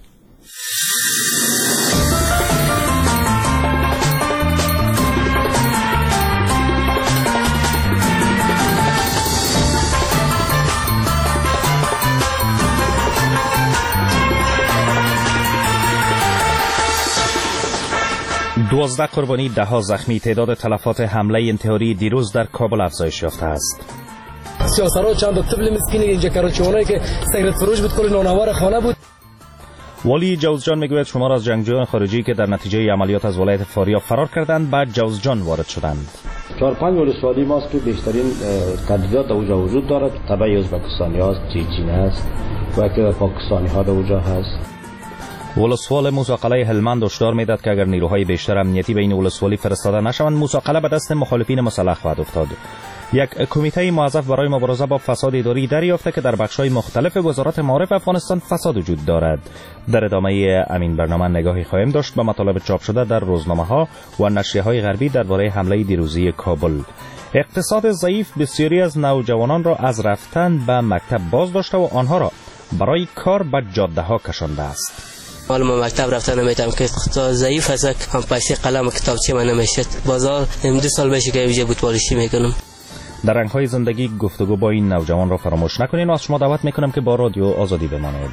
12 قربانی، 10 زخمی. تعداد تلفات حمله انتحاری دیروز در کابل افزایش یافته است. سیاسرها چند تا طفل مسکین اینجا کراچی‌وانایی که سیگرت فروش بود کل نانوار خانه بود. والی جوزجان میگوید شمار از جنگجویان خارجی که در نتیجه عملیات از ولایت فاریاب فرار کردند به جوزجان وارد شدند. 4-5 ولسوالی ماست که بیشترین تعداد اوجا وجود دارد. تبع ازبکستانی هاست، چیچین است و که پاکستانی ها در اوجا هست. ولسوال موساقله هلمند هشدار میداد که اگر نیروهای بیشتر امنیتی به این ولسوالی فرستاده نشوند موساقله به دست مخالفین مسلح خواهد افتاد. یک کمیته موظف برای مبارزه با فساد اداری دریافته که در بخش‌های مختلف وزارت معارف افغانستان فساد وجود دارد. در ادامه همین برنامه نگاهی خواهیم داشت به مطالب چاپ شده در روزنامه‌ها و نشریه‌های غربی درباره حمله دیروزی کابل. اقتصاد ضعیف بسیاری از نوجوانان را از رفتن به مکتب باز داشته و آنها را برای کار به جاده‌ها کشانده است. حالا ما مکتب رفتن نمیتونم که اقتصاد ضعیف است، هم پیسه قلم و کتابچه من نمیشد. بازار 2 سال بشه که ویژه بوت‌پالشی میکنم. در رنگ‌های زندگی گفتگو با این نوجوان را فراموش نکنین و از شما دعوت میکنم که با رادیو آزادی بمانید.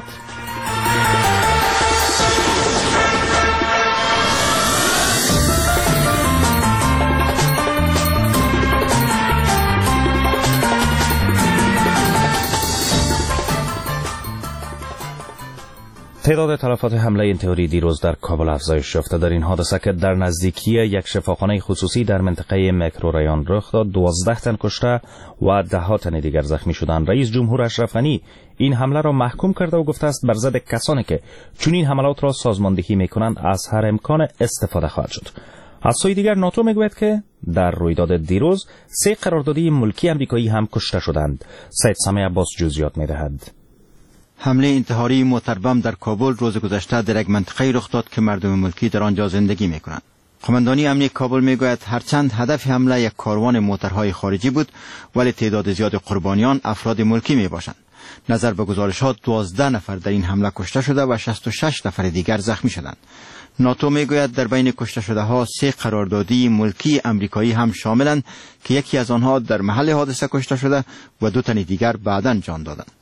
تعداد تلفات حمله انتحاری دیروز در کابل افزایش یافته. در این حادثه که در نزدیکی یک شفاخانه خصوصی در منطقه میکروریان رخ داد 12 تن کشته و 10 تن دیگر زخمی شدند. رئیس جمهور اشرف غنی این حمله را محکوم کرده و گفته است بر ضد کسانی که چنین حملات را سازماندهی میکنند از هر امکان استفاده خواهد شد. از سوی دیگر ناتو میگوید که در رویداد دیروز 3 قراردادی ملکی آمریکایی هم کشته شدند. سید سامی عباس جزئیات میدهد. حمله انتحاری متربم در کابل روز گذشته در یک منطقه رخ داد که مردم ملکی در آنجا زندگی میکنند. قماندانی امنیتی کابل میگوید هرچند هدف حمله یک کاروان موترهای خارجی بود ولی تعداد زیاد قربانیان افراد ملکی میباشند. نظر به گزارشات 12 نفر در این حمله کشته شده و 66 نفر دیگر زخمی شدند. ناتو میگوید در بین کشته شده ها 3 قراردادی ملکی آمریکایی هم شاملند که یکی از آنها در محل حادثه کشته شده و 2 تن دیگر بعداً جان دادند.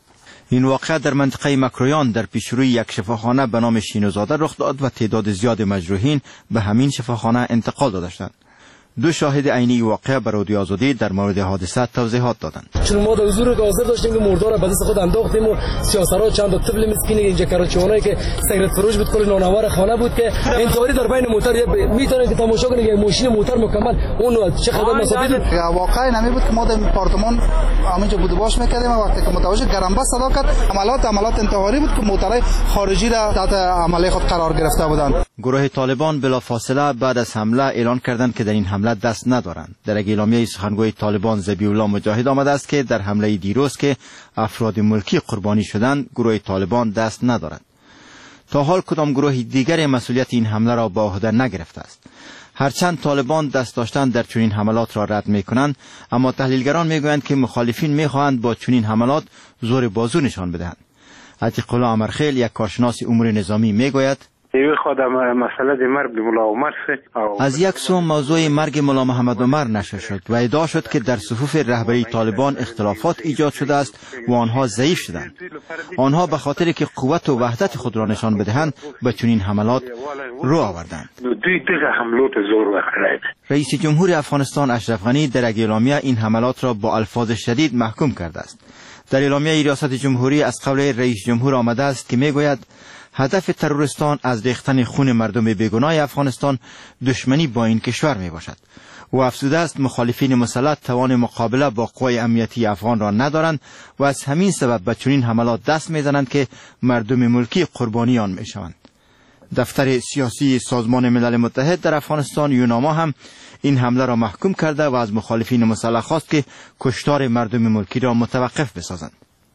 این واقعه در منطقه مکرویان در پیشروی یک شفاخانه به نام شینوزاده رخ داد و تعداد زیاد مجروحین به همین شفاخانه انتقال داده شدند. دو شاهد عینی واقعه به رادیو آزادی در مورد حادثه توضیحات دادند. چون ما در حضور حاضر داشتیم که مردار را به دست خود انداختیم و سیاسرها چند تا طفل مسکین اینجا کراچی‌وانایی که سیگرت فروش بود کل نانوار خانه بود که انتظاری در بین موتر میتونن که تماشا کنید که ماشین موتر مکمل اون چه خدمت مسافر بود. واقعا نمی بود که ما در آپارتمان همینجا بود باش میکردیم و وقتی که متوجه گرمبست صدا کرد عملیات انتحاری بود که موترهای خارجی را تحت عمله خود قرار گرفته بودند. گروه طالبان بلافاصله بعد از حمله اعلان کردند که در این حمله دست ندارند. در اعلامیه سخنگوی طالبان ذبیح الله مجاهد آمده است که در حمله دیروز که افراد ملکی قربانی شدند گروه طالبان دست ندارد. تا حال کدام گروه دیگر مسئولیت این حمله را به عهده نگرفته است. هرچند طالبان دست داشتن در چنین حملات را رد می‌کنند، اما تحلیلگران می‌گویند که مخالفین می‌خواهند با چنین حملات زور بازو نشان بدهند. عتیق الله امرخیل یک کارشناس امور نظامی می‌گوید از یک سو موضوع مرگ ملا محمد عمر نشر شد و ادعا شد که در صفوف رهبری طالبان اختلافات ایجاد شده است و آنها ضعیف شدند. آنها به خاطر که قوت و وحدت خود را نشان بدهند به چنین حملات رو آوردند. رئیس جمهور افغانستان اشرف غنی در اعلامیه این حملات را با الفاظ شدید محکوم کرده است. در اعلامیه ریاست جمهوری از قول رئیس جمهور آمده است که میگوید هدف تروریستان از ریختن خون مردم بیگناه افغانستان دشمنی با این کشور می باشد. و افزوده است مخالفین مسلح توان مقابله با قوای امنیتی افغان را ندارند و از همین سبب به چنین حملات دست می زنند که مردم ملکی قربانی آن می شوند. دفتر سیاسی سازمان ملل متحد در افغانستان یوناما هم این حمله را محکوم کرده و از مخالفین مسلح خواست که کشتار مردم ملکی را متوقف بسازند.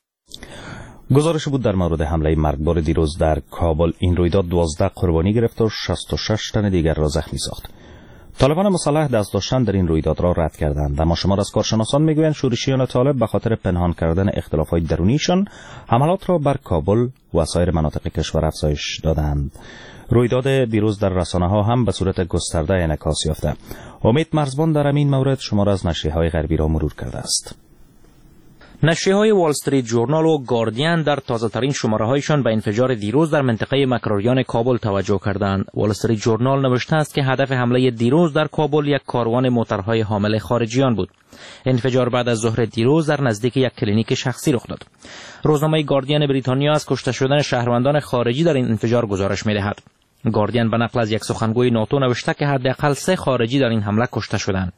گزارش بود در مورد حمله مرگبار دیروز در کابل. این رویداد 12 قربانی گرفت و 66 تن دیگر را زخمی ساخت. طالبان مسلح دست داشتن در این رویداد را رد کردند، اما شمار از کارشناسان میگویند شورشیان طالب به خاطر پنهان کردن اختلافات درونیشان حملات را بر کابل و سایر مناطق کشور افزایش دادند. رویداد دیروز در رسانه‌ها هم به صورت گسترده انعکاس یافته. امید مرزبان در این مورد شمار از نشریه‌های غربی را مرور کرده است. نشریه‌های وال استریت ژورنال و گاردین در تازه‌ترین شماره‌هایشان به انفجار دیروز در منطقه مکروریان کابل توجه کردند. وال استریت ژورنال نوشته است که هدف حمله دیروز در کابل یک کاروان موترهای حامل خارجیان بود. انفجار بعد از ظهر دیروز در نزدیک یک کلینیک شخصی رخ داد. روزنامه گاردین بریتانیا از کشته شدن شهروندان خارجی در این انفجار گزارش می‌دهد. گاردین به نقل از یک سخنگوی ناتو نوشته که حداقل 3 خارجی در این حمله کشته شدند.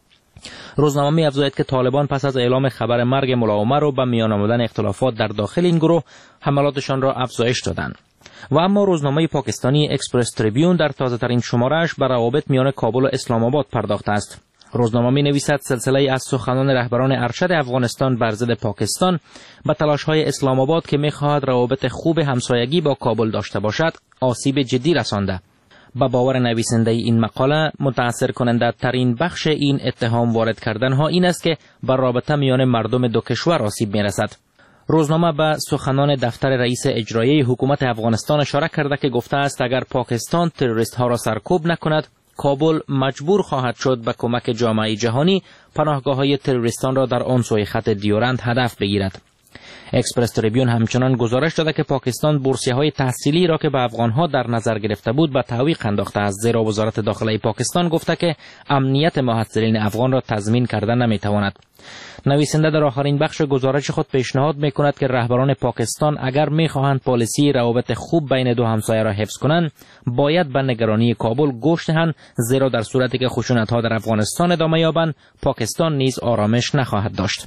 روزنامه می‌افزاید که طالبان پس از اعلام خبر مرگ ملا عمر و به میان آمدن اختلافات در داخل این گروه حملاتشان را افزایش دادند. و اما روزنامه پاکستانی اکسپرس تریبیون در تازه‌ترین شماره‌اش به روابط میان کابل و اسلام آباد پرداخته است. روزنامه می‌نویسد سلسله از سخنان رهبران ارشد افغانستان بر ضد پاکستان به تلاش‌های اسلام آباد که می‌خواهد روابط خوب همسایگی با کابل داشته باشد آسیب جدی رسانده. با باور نویسنده این مقاله متأثر کننده ترین بخش این اتهام وارد کردن ها این است که بر رابطه میان مردم دو کشور آسیب می‌رسد. روزنامه به سخنان دفتر رئیس اجرایی حکومت افغانستان اشاره کرده که گفته است اگر پاکستان تروریست ها را سرکوب نکند کابل مجبور خواهد شد به کمک جامعه جهانی پناهگاه های تروریستان را در آن سوی خط دیورند هدف بگیرد. اکسپرس تریبیون همچنان گزارش داده که پاکستان بورسیه‌های تحصیلی را که به افغان‌ها در نظر گرفته بود به تعویق انداخته است، زیرا وزارت داخله پاکستان گفته که امنیت محصلین افغان را تضمین کردن نمی‌تواند. نویسنده در آخرین بخش گزارش خود پیشنهاد می‌کند که رهبران پاکستان اگر می‌خواهند پالیسی روابط خوب بین دو همسایه را حفظ کنند، باید به نگرانی کابل گوش دهند، زیرا در صورتی که خشونت‌ها در افغانستان ادامه یابند، پاکستان نیز آرامش نخواهد داشت.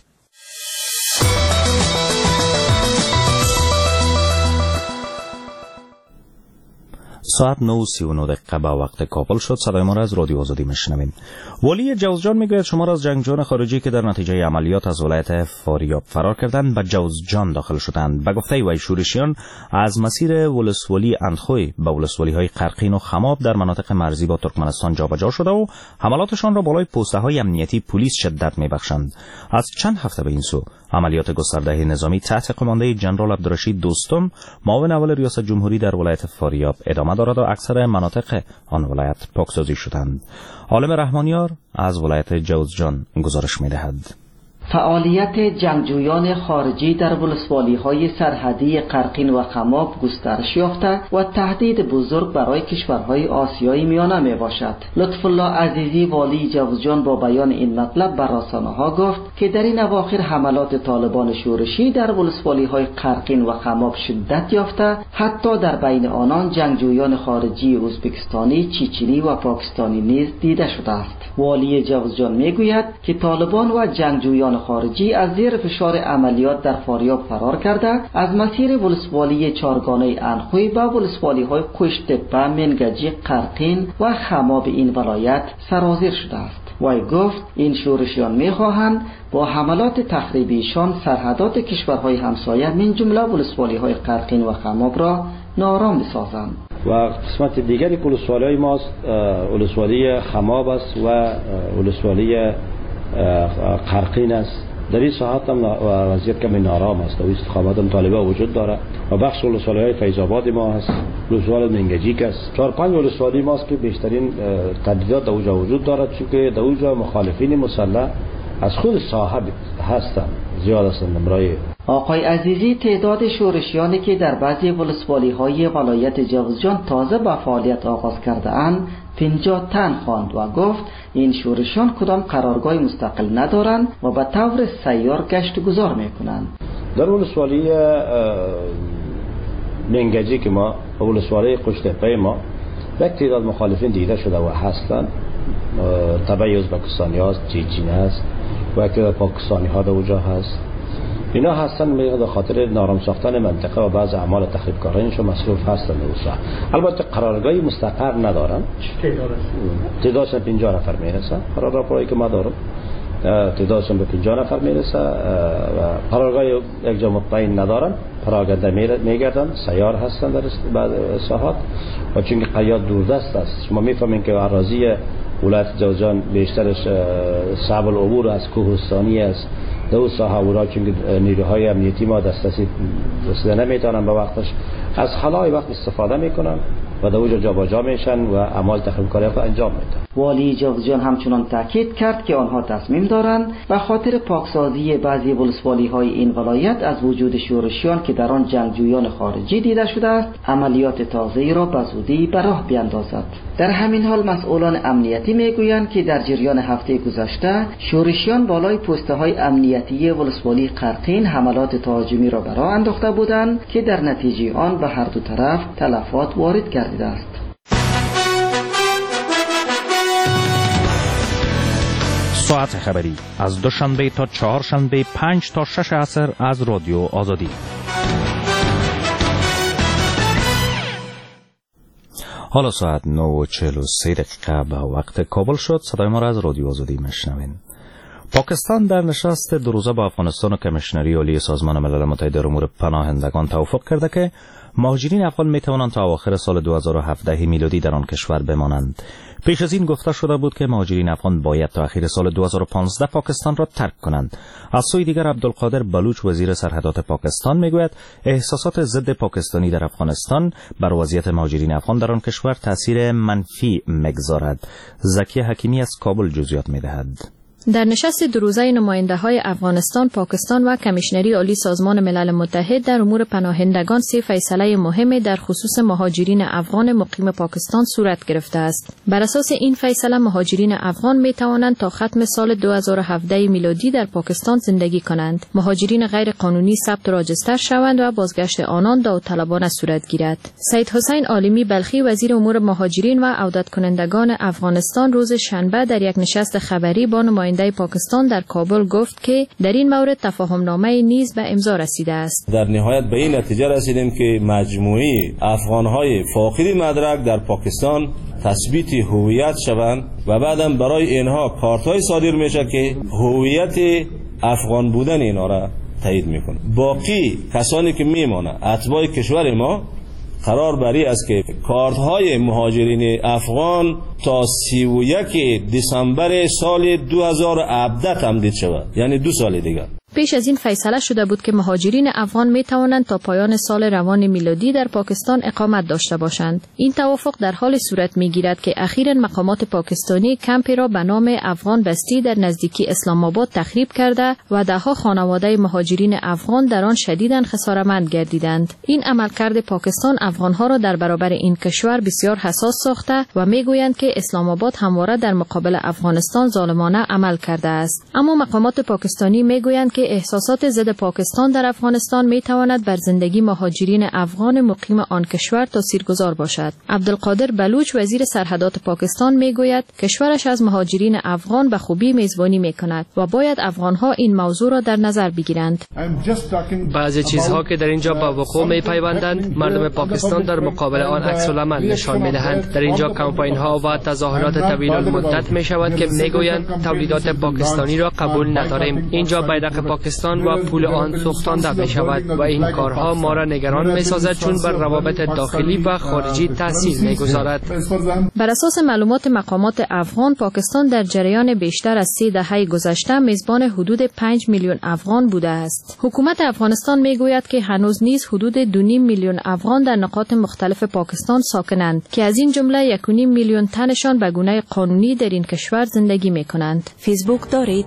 ساعت 9:39 با وقت کابل شد. صدای ما را از رادیو آزادی میشنویم. ولی جوزجان میگوید شمار از جنگجویان خارجی که در نتیجه عملیات از ولایت فاریاب فرار کردند به جوزجان داخل شدند. به گفته وی شورشیان از مسیر ولسوالی اندخوی به ولسوالی‌های قرقین و خماب در مناطق مرزی با ترکمنستان جابجا شده و حملاتشان را بالای پوسته‌های امنیتی پلیس شدت میبخشند. از چند هفته به این سو عملیات گسترده نظامی تحت کمانده جنرال عبدالرشید دوستم معاون اول ریاست جمهوری در ولایت فاریاب ادامه دارد و اکثر مناطق آن ولایت پاکسازی شدند. عالم رحمانیار از ولایت جوزجان گزارش می‌دهد. فعالیت جنگجویان خارجی در ولسوالی‌های سرحدی قرقین و خماب گسترش یافته و تهدید بزرگ برای کشورهای آسیایی میانه میباشد. لطف الله عزیزی والی جوزجان با بیان این مطلب بر رسانه‌ها گفت که در این اواخر حملات طالبان شورشی در ولسوالی‌های قرقین و خماب شدت یافته، حتی در بین آنان جنگجویان خارجی ازبکستانی، چیچنی و پاکستانی نیز دیده شده است. والی جوزجان میگوید که طالبان و جنگجویان خارجی از زیر فشار عملیات در فاریاب فرار کرده، از مسیر ولسوالی چارگانه انخوی به ولسوالی‌های کوشتپه، منگجی، قرقین و خماب این ولایت سرازیر شده است. وی گفت این شورشیان می‌خواهند با حملات تخریبیشان سرحدات کشورهای همسایه من جمله ولسوالی‌های قرقین و خماب را نارام بسازند. و قسمت دیگری ولسوالی ماست ولسوالی خماب است و ولسوالی قرقین است. در این ساحات هم وضعیت کمی نارام است و استخابات هم طالبه وجود داره و بخش ولسوالی های فیض‌آباد ما هست، ولسوالی منگجیک است. 4-5 ولسوالی ماست که بیشترین تهدیدات در اونجا وجود دارد، چون که در اونجا مخالفین مسلح از خود صاحب هستند، زیاد هستند نمرای. آقای عزیزی تعداد شورشیانی که در بعضی ولسوالی‌های ولایت جوزجان تازه به فعالیت آغاز کرده اند 50 تن خواند و گفت این شورشیان کدام قرارگاه مستقل ندارند و به طور سیار گشت گذار میکنند. در ولسوالی منگجی که ما و ولسوالی قشتپه ما یک تعداد مخالفین دیده شده و هستند، تبع ازبکستانی هست، چیچینی هست و یک تعداد پاکستانی ها در اونجا هست. اینا هستن به خاطر نارم ساختن منطقه و بعض اعمال تخریبکارانشون مصروف هستن اوسا. البته قرارگاهی مستقر ندارن. تعدادشون 50 نفر میرسه. قرارگاهی که ما دارم تعدادشون به 50 نفر میرسه و قرارگاه یک جا مطمئن ندارن. پراگنده میگردن، سیار هستن در بعض ساحات و چون قیاد دوردست است. شما میفهمین که اراضی ولایت جوزجان بیشترش صعب العبور از کوهستانی است. در اون ساحه ورا چون نیروهای امنیتی ما دسترسی نمیتونن به وقتش از خلای وقت استفاده میکنن و در اونجا جابجا میشن و اعمال تخریبکاری خود انجام میدن. والی جوزجان همچنان تاکید کرد که آنها تصمیم دارند به خاطر پاکسازی بعضی ولسوالی‌های این ولایت از وجود شورشیان که در آن جنگجویان خارجی دیده شده است عملیات تازه‌ای را به زودی به راه بیاندازد. در همین حال مسئولان امنیتی میگویند که در جریان هفته گذشته شورشیان بالای پست‌های امنیتی ولسوالی قرقین حملات تهاجمی را به راه انداخته بودند که در نتیجه آن به هر دو طرف تلفات وارد گردیده است. ساعت خبری از دوشنبه تا چهارشنبه 5 تا 6 عصر از رادیو آزادی. حالا ساعت 9:43 به وقت کابل شد. صدای ما را از رادیو آزادی میشنوین. پاکستان در نشست دو روزه با افغانستان و کمیشنری عالی سازمان ملل متحد در امور پناهندگان توافق کرده که مهاجرین افغان می توانند تا اواخر سال 2017 میلادی در آن کشور بمانند. پیش از این گفته شده بود که مهاجرین افغان باید تا اخیر سال 2015 پاکستان را ترک کنند. از سوی دیگر عبدالقادر بلوچ وزیر سرحدات پاکستان میگوید احساسات ضد پاکستانی در افغانستان بر وضعیت مهاجرین افغان در آن کشور تاثیر منفی میگذارد. زکی حکیمی از کابل جزئیات میدهد. در نشست دو روزه نماینده‌های افغانستان، پاکستان و کمیشنری عالی سازمان ملل متحد در امور پناهندگان 3 فیصله مهم در خصوص مهاجرین افغان مقیم پاکستان صورت گرفته است. بر اساس این فیصله مهاجرین افغان می توانند تا ختم سال 2017 میلادی در پاکستان زندگی کنند. مهاجرین غیر قانونی ثبت و راجستر شوند و بازگشت آنان داوطلبانه صورت گیرد. سید حسین عالمی بلخی وزیر امور مهاجرین و عودت کنندگان افغانستان روز شنبه در یک نشست خبری با نماینده پاکستان در کابل گفت که در این مورد تفاهمنامه نیز به امضا رسیده است. در نهایت به این نتیجه رسیدیم که مجموعی افغان‌های فاقد مدرک در پاکستان تثبیت هویت شوند و بعدم برای اینها کارت‌های صادر میشه که هویت افغان بودن اینا را تایید میکنه. باقی کسانی که میمانند اتباع کشور ما قرار بری است که کارت‌های مهاجرین افغان تا 31 دسامبر سال 2017 تمدید شود، یعنی 2 سال دیگر. پیش از این فیصله شده بود که مهاجرین افغان می توانند تا پایان سال روان میلادی در پاکستان اقامت داشته باشند. این توافق در حال صورت می گیرد که اخیراً مقامات پاکستانی کمپی را به نام افغان بستی در نزدیکی اسلام آباد تخریب کرده و دهها خانواده مهاجرین افغان در آن شدیداً خسارتمند گردیدند. این عملکرد پاکستان افغانها را در برابر این کشور بسیار حساس ساخته و میگویند که اسلام آباد همواره در مقابل افغانستان ظالمانه عمل کرده است. اما مقامات پاکستانی میگویند که احساسات ضد پاکستان در افغانستان میتواند بر زندگی مهاجرین افغان مقیم آن کشور تاثیرگذار باشد. عبدالقادر بلوچ وزیر سرحدات پاکستان میگوید کشورش از مهاجرین افغان به خوبی میزبانی میکند و باید افغانها این موضوع را در نظر بگیرند. بعضی چیزها که در اینجا با وقوع میپیوندند مردم پاکستان در مقابل آن عکس العمل نشان میدهند. در اینجا کمپاین‌ها و تظاهرات طویل المدت میشود که میگویند تولیدات پاکستانی را قبول نداریم. اینجا بیرق پاکستان و پول آن سوختانده میشود و این کارها ما را نگران میسازد چون بر روابط داخلی و خارجی تاثیر میگذارد. بر اساس معلومات مقامات افغان، پاکستان در جریان بیشتر از 3 دهه گذشته میزبان حدود 5 میلیون افغان بوده است. حکومت افغانستان میگوید که هنوز نیز حدود 2.5 میلیون افغان در نقاط مختلف پاکستان ساکنند که از این جمله 1.5 میلیون تنشان به گونه قانونی در این کشور زندگی میکنند. فیسبوک دارید؟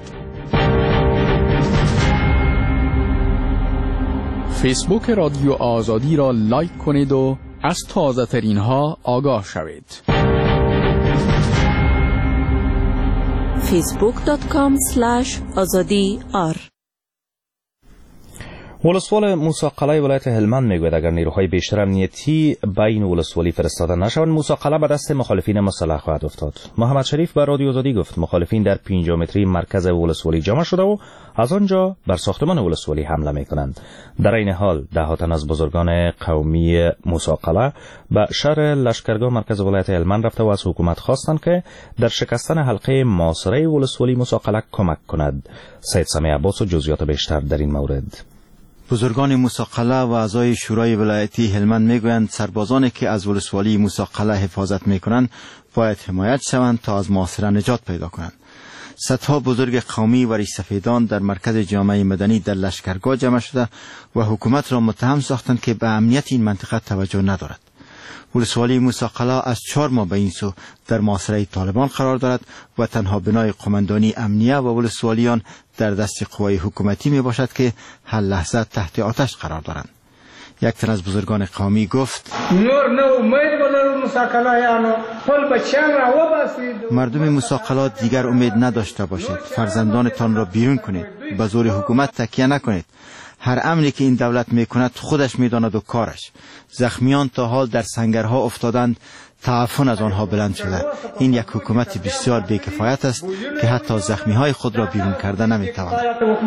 فیسبوک رادیو آزادی را لایک کنید و از تازه ترین ها آگاه شوید. facebook.com/azadi_r ولسوال موسی قلعه ولایت هلمند میگوید اگر نیروهای بیشتر امنیتی بین ولسوالی فرستاده نشوند موسی قلعه به دست مخالفین مسلح خواهد افتاد. محمد شریف به رادیو آزادی گفت مخالفین در 50 متری مرکز ولسوالی جمع شده و از آنجا بر ساختمان ولسوالی حمله میکنند. در این حال ده تن از بزرگان قومی موسی قلعه به شهر لشکرگاه مرکز ولایت هلمند رفته و از حکومت خواستند که در شکستن حلقه محاصره ولسوالی موسی قلعه کمک کند. سید سمیع عباس و جزئیات بیشتر در این مورد. بزرگان موسی قلعه و اعضای شورای ولایتی هلمند میگویند سربازانی که از ولسوالی موسی قلعه حفاظت میکنند باید حمایت شوند تا از محاصره نجات پیدا کنند. صدها بزرگ قومی و ریش سفیدان در مرکز جامعه مدنی در لشکرگاه جمع شده و حکومت را متهم ساختند که به امنیت این منطقه توجه ندارد. ولسوالی موسی قلعه از 4 ماه به این سو در محاصره طالبان قرار دارد و تنها بنای قماندانی امنیه و ولسوالیان در دست قوای حکومتی می باشد که هر لحظه تحت آتش قرار دارند. یک تن از بزرگان قومی گفت مردم موسی قلعه دیگر امید نداشته باشید، فرزندانتان را بیرون کنید، به زور حکومت تکیه نکنید. هر امری که این دولت میکند خودش میداند و کارش. زخمیان تا حال در سنگرها افتادند، تعفن از آنها بلند شده. این یک حکومت بسیار بیکفایت است که حتی زخمیهای خود را بیرون کرده نمیتواند.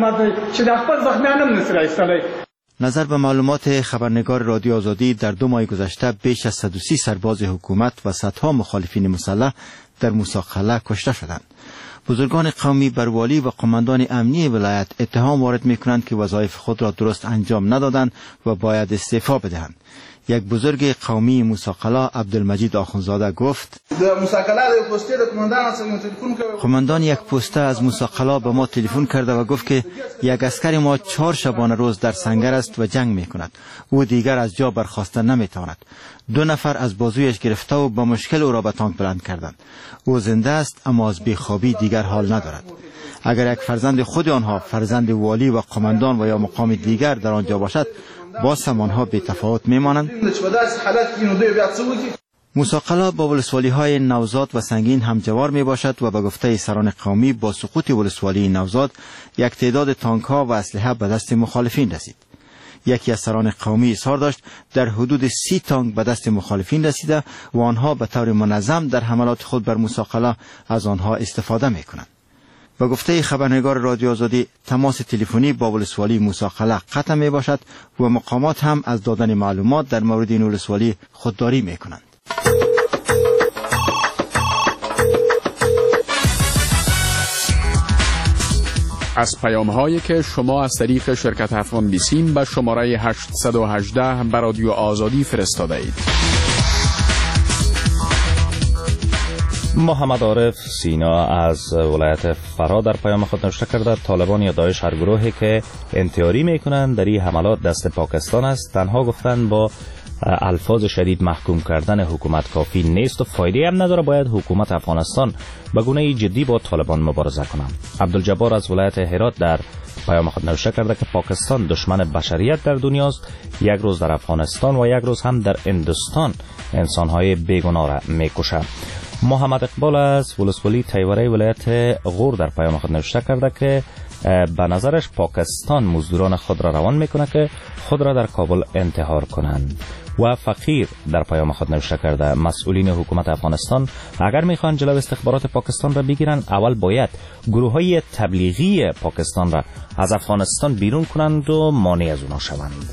نظر به معلومات خبرنگار رادیو آزادی در 2 ماه گذشته بیش از 130 سرباز حکومت و صدها مخالفین مسلح در موسی قلعه کشته شدند. بزرگان قومی بر والی و قماندان امنی ولایت اتهام وارد می‌کنند که وظایف خود را درست انجام ندادند و باید استعفا بدهند. یک بزرگ قومی موسی قلعه عبدالمجید آخونزاده گفت قماندان یک پسته از موسی قلعه به ما تلفن کرده و گفت که یک عسکر ما 4 شبانه روز در سنگر است و جنگ می‌کند. او دیگر از جا برخاسته نمی‌تواند. 2 نفر از بازویش گرفته و با مشکل او را به تانک بلند کردند. او زنده است اما از بیخوابی دیگر حال ندارد. اگر یک فرزند خود آنها فرزند والی و قماندان و یا مقام دیگر در آنجا باشد باز هم آنها بی تفاوت میمانند. موسی قلعه با ولسوالی های نوزاد و سنگین همجوار می باشد و به گفته سران قومی با سقوط ولسوالی نوزاد یک تعداد تانک ها و اسلحه به دست مخالفین رسید. یکی از سران قومی اظهار داشت در حدود 30 تانک به دست مخالفین رسیده و آنها به طور منظم در حملات خود بر موسی قلعه از آنها استفاده می کنند. به گفته خبرنگار رادیو آزادی تماس تلفنی با ولسوالی موسی قلعه قطع می باشد و مقامات هم از دادن معلومات در مورد این ولسوالی خودداری می کنند. از پیام هایی که شما از طریق شرکت افغان بیسیم به شماره 818 به رادیو آزادی فرستاده اید. محمد عارف سینا از ولایت فرا در پیام خود نوشته کرده طالبان یا داعش هر گروهی که انتحاری میکنند در این حملات دست پاکستان است. تنها گفتن با الفاظ شدید محکوم کردن حکومت کافی نیست و فایده هم نداره. باید حکومت افغانستان به گونه جدی با طالبان مبارزه کنند. عبدالجبار از ولایت هرات در پیام خود نوشته کرده که پاکستان دشمن بشریت در دنیاست. یک روز در افغانستان و یک روز هم در هندوستان انسانهای بیگناه را میکشه. محمد اقبال از ولسوالی تیوره ولایت غور در پیام خود نوشته کرده که به نظرش پاکستان مزدوران خود را روان میکنه که خود را در کابل انتحار کنند. و فقیر در پیام خود نوشته کرده مسئولین حکومت افغانستان اگر میخوان جلو استخبارات پاکستان را بگیرن، اول باید گروه‌های تبلیغی پاکستان را از افغانستان بیرون کنند و مانع از اونا شوند.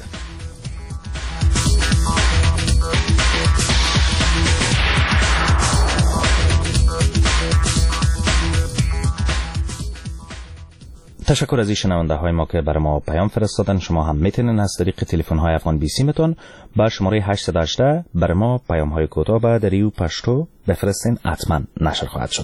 تشکر از این شنونده های ما که برای ما پیام فرستادن. شما هم میتونین از طریق تلفن های افغان بی سی متون با شماره 818 برای ما پیام های کوتاه به دری و پشتو بفرستین. حتما نشر خواهد شد.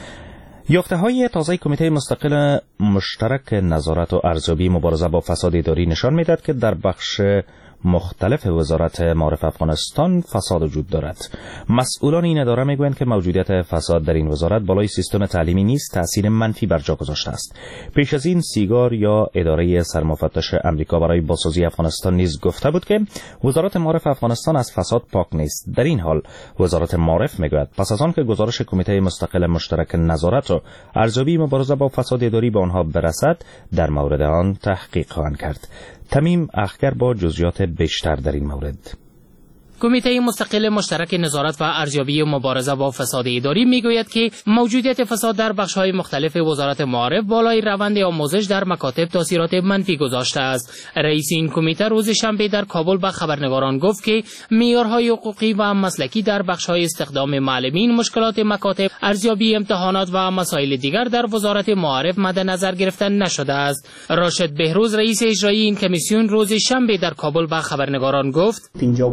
یافته های تازه کمیته مستقل مشترک نظارت و ارزیابی مبارزه با فساد اداری نشان میدهد که در بخش مختلف وزارت معارف افغانستان فساد وجود دارد. مسئولان این اداره میگویند که موجودیت فساد در این وزارت بالای سیستم تعلیمی نیز تأثیر منفی بر جا گذاشته است. پیش از این سیگار یا اداره سرمفتش امریکا برای بازسازی افغانستان نیز گفته بود که وزارت معارف افغانستان از فساد پاک نیست. در این حال وزارت معارف میگوید پس از آن که گزارش کمیته مستقل مشترک نظارت و ارزیابی مبارزه با فساد اداری به آنها برسد، در مورد آن تحقیق خواهند کرد. تمیم اخگر با جزئیات بیشتر در این مورد. کمیته مستقل مشترک نظارت و ارزیابی مبارزه با فساد اداری میگوید که موجودیت فساد در بخش‌های مختلف وزارت معارف بالای روند آموزش در مکاتب تاثیرات منفی گذاشته است. رئیس این کمیته روز شنبه در کابل به خبرنگاران گفت که معیارهای حقوقی و مسلکی در بخش‌های استخدام معلمین، مشکلات مکاتب، ارزیابی امتحانات و مسائل دیگر در وزارت معارف مد نظر گرفته نشده است. راشد بهروز رئیس اجرایی این کمیسیون روز شنبه در کابل به خبرنگاران گفت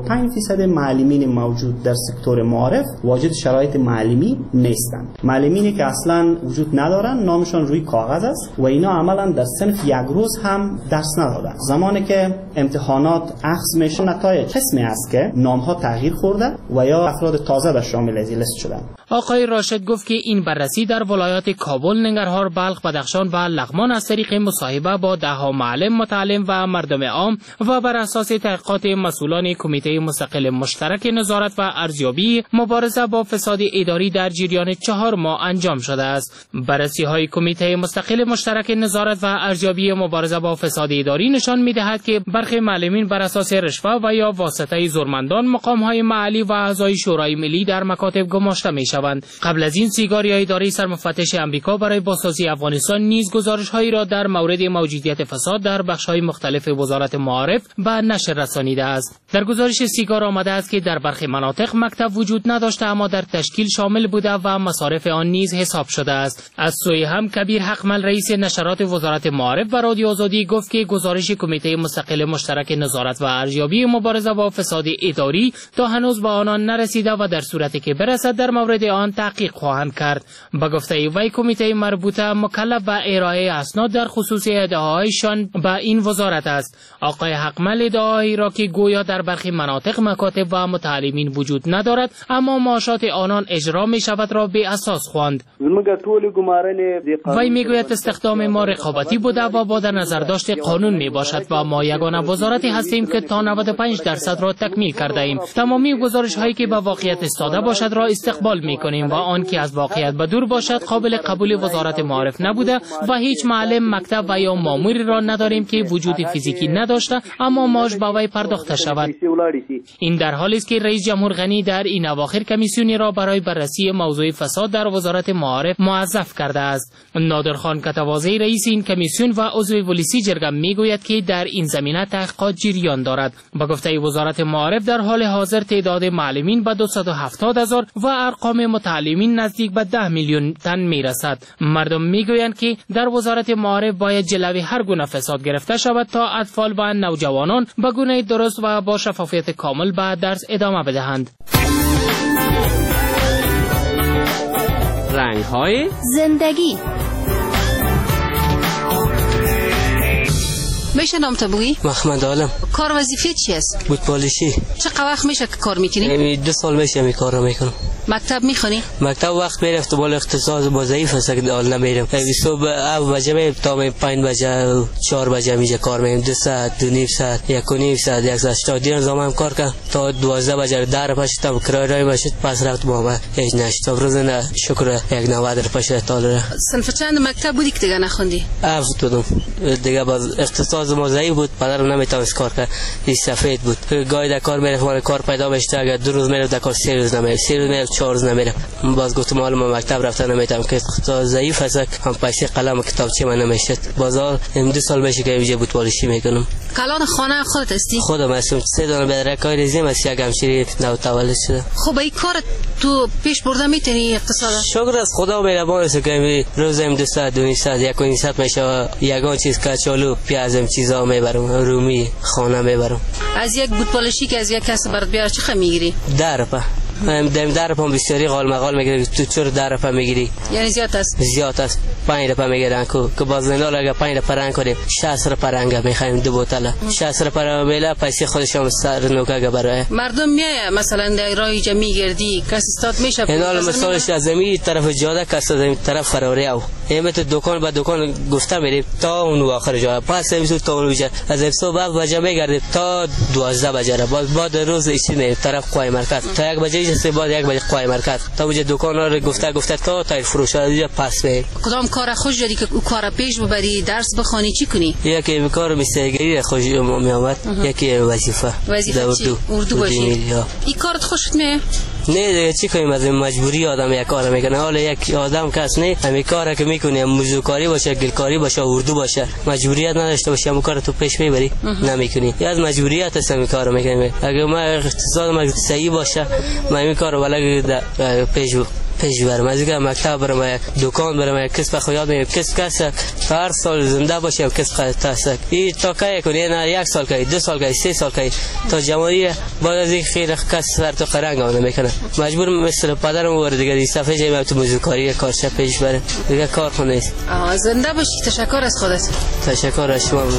55% معلمین موجود در سکتور معارف واجد شرایط معلمی نیستند. معلمینی که اصلا وجود ندارن، نامشان روی کاغذ است و اینا عملا در صنف یک روز هم درس ندادن. زمانی که امتحانات اخذ میشه، نتایج قسمی است که نامها تغییر خورده و یا افراد تازه در شامل از لیست شدن. آقای راشد گفت که این بررسی در ولایات کابل، ننگرهار، بلخ، بدخشان و لغمان از طریق مصاحبه با دهها معلم، متعلم و مردم عام و بر اساس تحقیقات مسئولان کمیته مستقل مشترک نظارت و ارزیابی مبارزه با فساد اداری در جریان 4 ماه انجام شده است. بررسی های کمیته مستقل مشترک نظارت و ارزیابی مبارزه با فساد اداری نشان می‌دهد که برخی معلمین بر اساس رشوه و یا واسطه زورمندان مقام های محلی و اعضای شورای ملی در مکاتب گماشته می‌شوند. قبل از این سیگار یا اداره سرمفتش امریکا برای بازسازی افغانستان نیز گزارش‌هایی را در مورد موجودیت فساد در بخش‌های مختلف وزارت معارف به نشر رسانیده است. در گزارش سیگار آمده است که در برخی مناطق مکتب وجود نداشته اما در تشکیل شامل بوده و مصارف آن نیز حساب شده است. از سوی هم کبیر حقمل رئیس نشرات وزارت معارف به رادیو آزادی گفت که گزارش کمیته مستقل مشترک نظارت و ارزیابی مبارزه با فساد اداری تا هنوز به آنان نرسیده و در صورتی که برسد در مورد آن تحقیق خواهند کرد. به گفته وی کمیته مربوطه مکلف به ارائه اسناد در خصوص ادعاهایشان به این وزارت است. آقای حقمل ادعاهایی را که گویا در برخی مناطق مکاتب و متعلمین وجود ندارد اما معاشات آنان اجرا می شود را به اساس خواند. وی میگوید استخدام ما رقابتی بوده و با در نظر داشت قانون می باشد و ما یگانه وزارتی هستیم که تا 95% را تکمیل کرده ایم. تمامی گزارش هایی که به واقعیت استاده باشد را استقبال می کنیم و آن که از واقعیت به دور باشد قابل قبول وزارت معارف نبوده و هیچ معلم، مکتب و یا ماموری را نداریم که وجود فیزیکی نداشته اما ماش به وی پرداخته شود. این در حالی است که رئیس جمهور غنی در این اواخر کمیسیونی را برای بررسی موضوع فساد در وزارت معارف موظف کرده است. نادرخان کتوازی رئیس این کمیسیون و عضو ولسی جرگه میگوید که در این زمینه تحقیقات جریان دارد. با گفته وزارت معارف در حال حاضر تعداد معلمین به 270,000 و ارقام متعلمین نزدیک به 10 میلیون تن میرسد. مردم میگویند که در وزارت معارف باید جلوی هر گونه فساد گرفته شود تا اطفال و نوجوانان به گونه درست و با شفافیت کامل به درس ادامه بدهند. رنگ‌های زندگی. میشه نام تو بگی؟ محمد عالم. کار وظیفه چی است؟ بود پالیشی. چقدر وقت میشه که کار میکنی؟ 2 سال میشه می کار میکنم. مکتب میخونی؟ مکتب وقت میرفت بالا اقتصاد با ضعیف است که حال نمیرم. صبح 7 بجه می تا 5 بجه 4 بجه میشه کار میکنم. 2 ساعت 2.5 ساعت 1.5 ساعت 1 ساعت تا دیر زمان کار کردم تا 12 بجه در پاشتم کرایه باشد پس رفت ماما هیچ نشد. روز نه شکر 1.90 پاشد تا صنف چند مکتب بودی که دیگه نخوندی؟ 7 بودم دیگه. باز اقتصاد ما ضعیف بود پدرم نمیتونست کار کنه. سفید بود. گاهی در کار میرفت کار پیدا بشه اگر 2 روز میرفت در کار 3 روز نمیرفت 3 روز میرفت 4 روز نمیرفت. باز گفتم حالا من مکتب رفتن نمیتونم که اقتصاد ضعیف است هم پیسه قلم و کتابچه من نمیشد. بازار 2 سال میشه که اینجا بود پالیشی میکنم. کلان خانه خودت هستی؟ خودم هستم. 3 دانه بدرکای ریزیم است یک همشیری نو تولد شده. خب این کار تو پیش برده میتونی اقتصاد؟ شکر از خدا مهربان است که روز 2 ساعت 2.5 ساعت 1.5 ساعت میشه یگان چیز کچالو پیازم چیزا میبرم رومی خانه میبرم. از یک بود پالیشی که از یک کس برات بیاره چه میگیری؟ 10 روپیه. دم 10 روپیه بسیاری قال مقال میگیری. تو چرا 10 روپیه میگیری؟ یعنی زیاد است؟ زیاد است. 5 روپیه میگیرن که باز نه اگه 5 روپیه رنگ کنیم 60 روپیه رنگ میخوایم 2 بوتل 60 روپیه میله پیسه خودشون سر نوکا برای مردم میای مثلا در راه اینجا میگردی کس استاد میشه. اینا مثالش از زمین طرف جاده کس از طرف فراری او این تو دکان با دکان گفته میریم تا اون آخر جاده پس میسو تا اون وجه از صبح 7 بجه میگردیم تا 12 بجه باز بعد روز ایشین طرف قوای مرکز تا 1 بجه است بعد 1 بجه قوای مرکز تا اونجا دکان رو گفته تا تایر فروش رو پس می کدام کار خوش جدی که او کار پیش ببری درس بخونی چی کنی؟ یکی کار مستگری خوش میامد یکی وظیفه اردو باشی. این کارت خوشت میاد؟ نه دیگه چی کنیم از مجبوری آدم یک کار میکنه. حالا یک آدم کس نه همین کاری که میکنه موزیکاری باشه گلکاری باشه اردو باشه مجبوریت نداشته باشه همون کار تو پیش میبری نمیکنی. یا از مجبوریت است همین کارو میکنیم. اگه ما اقتصاد ما صحیح باشه ما همین کارو ولی پیش برم. از اینکه مکتب برم دکان برم کسب خیال میگم کسب هر سال زنده باشم کسب تاسک این تا کی کنی نه 1 سال کی 2 سال کی 3 سال کی تا جمهوری بعد از این خیر کس سر تو قرنگ اون میکنه مجبور مثل پدرم ور دیگه این صفحه جای تو موزیکاری کارش پیش بره دیگه کار کنه. زنده باشی. تشکر از خودت. تشکر از شما.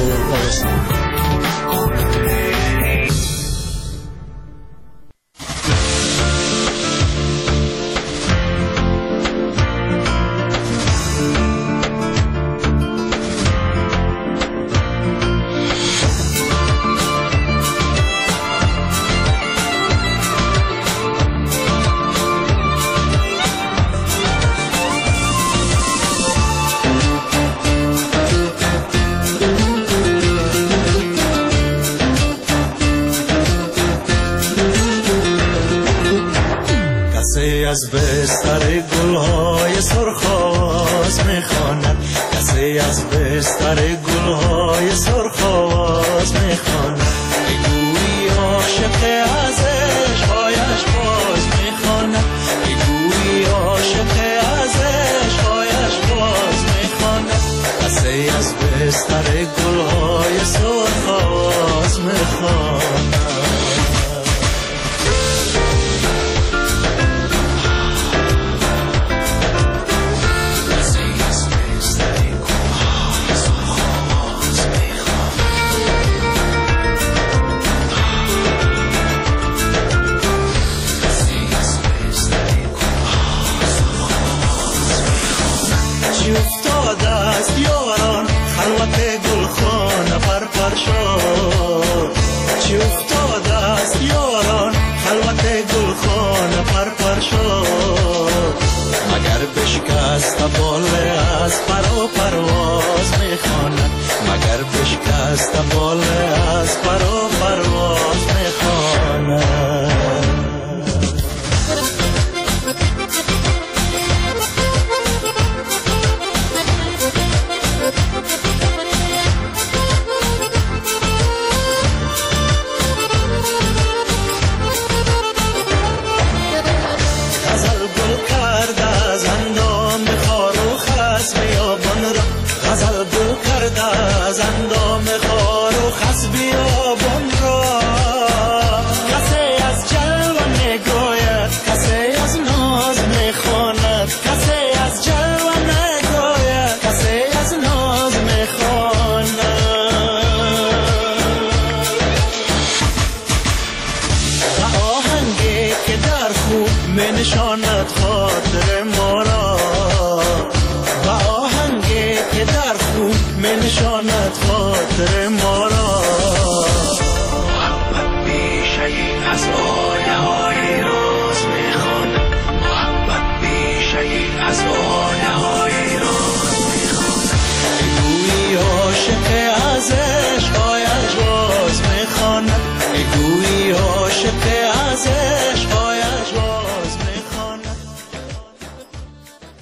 از بستر گلهای سرخ میخواند کسی از بستر گلهای سرخ میخواند بگویی عاشق از عشقایش باز میخواند بگویی عاشق از عشقایش باز میخواند کسی از بستر گلهای سرخ میخواند. مگر بشکست باله از پرواز میخواند مگر بشکست باله از پرواز میخواند. از اندام خار و خس بیابان را کسی از جلوه میگوید کسی از ناز میخواند کسی از از باده های ایران میخوانم. گویی عاشق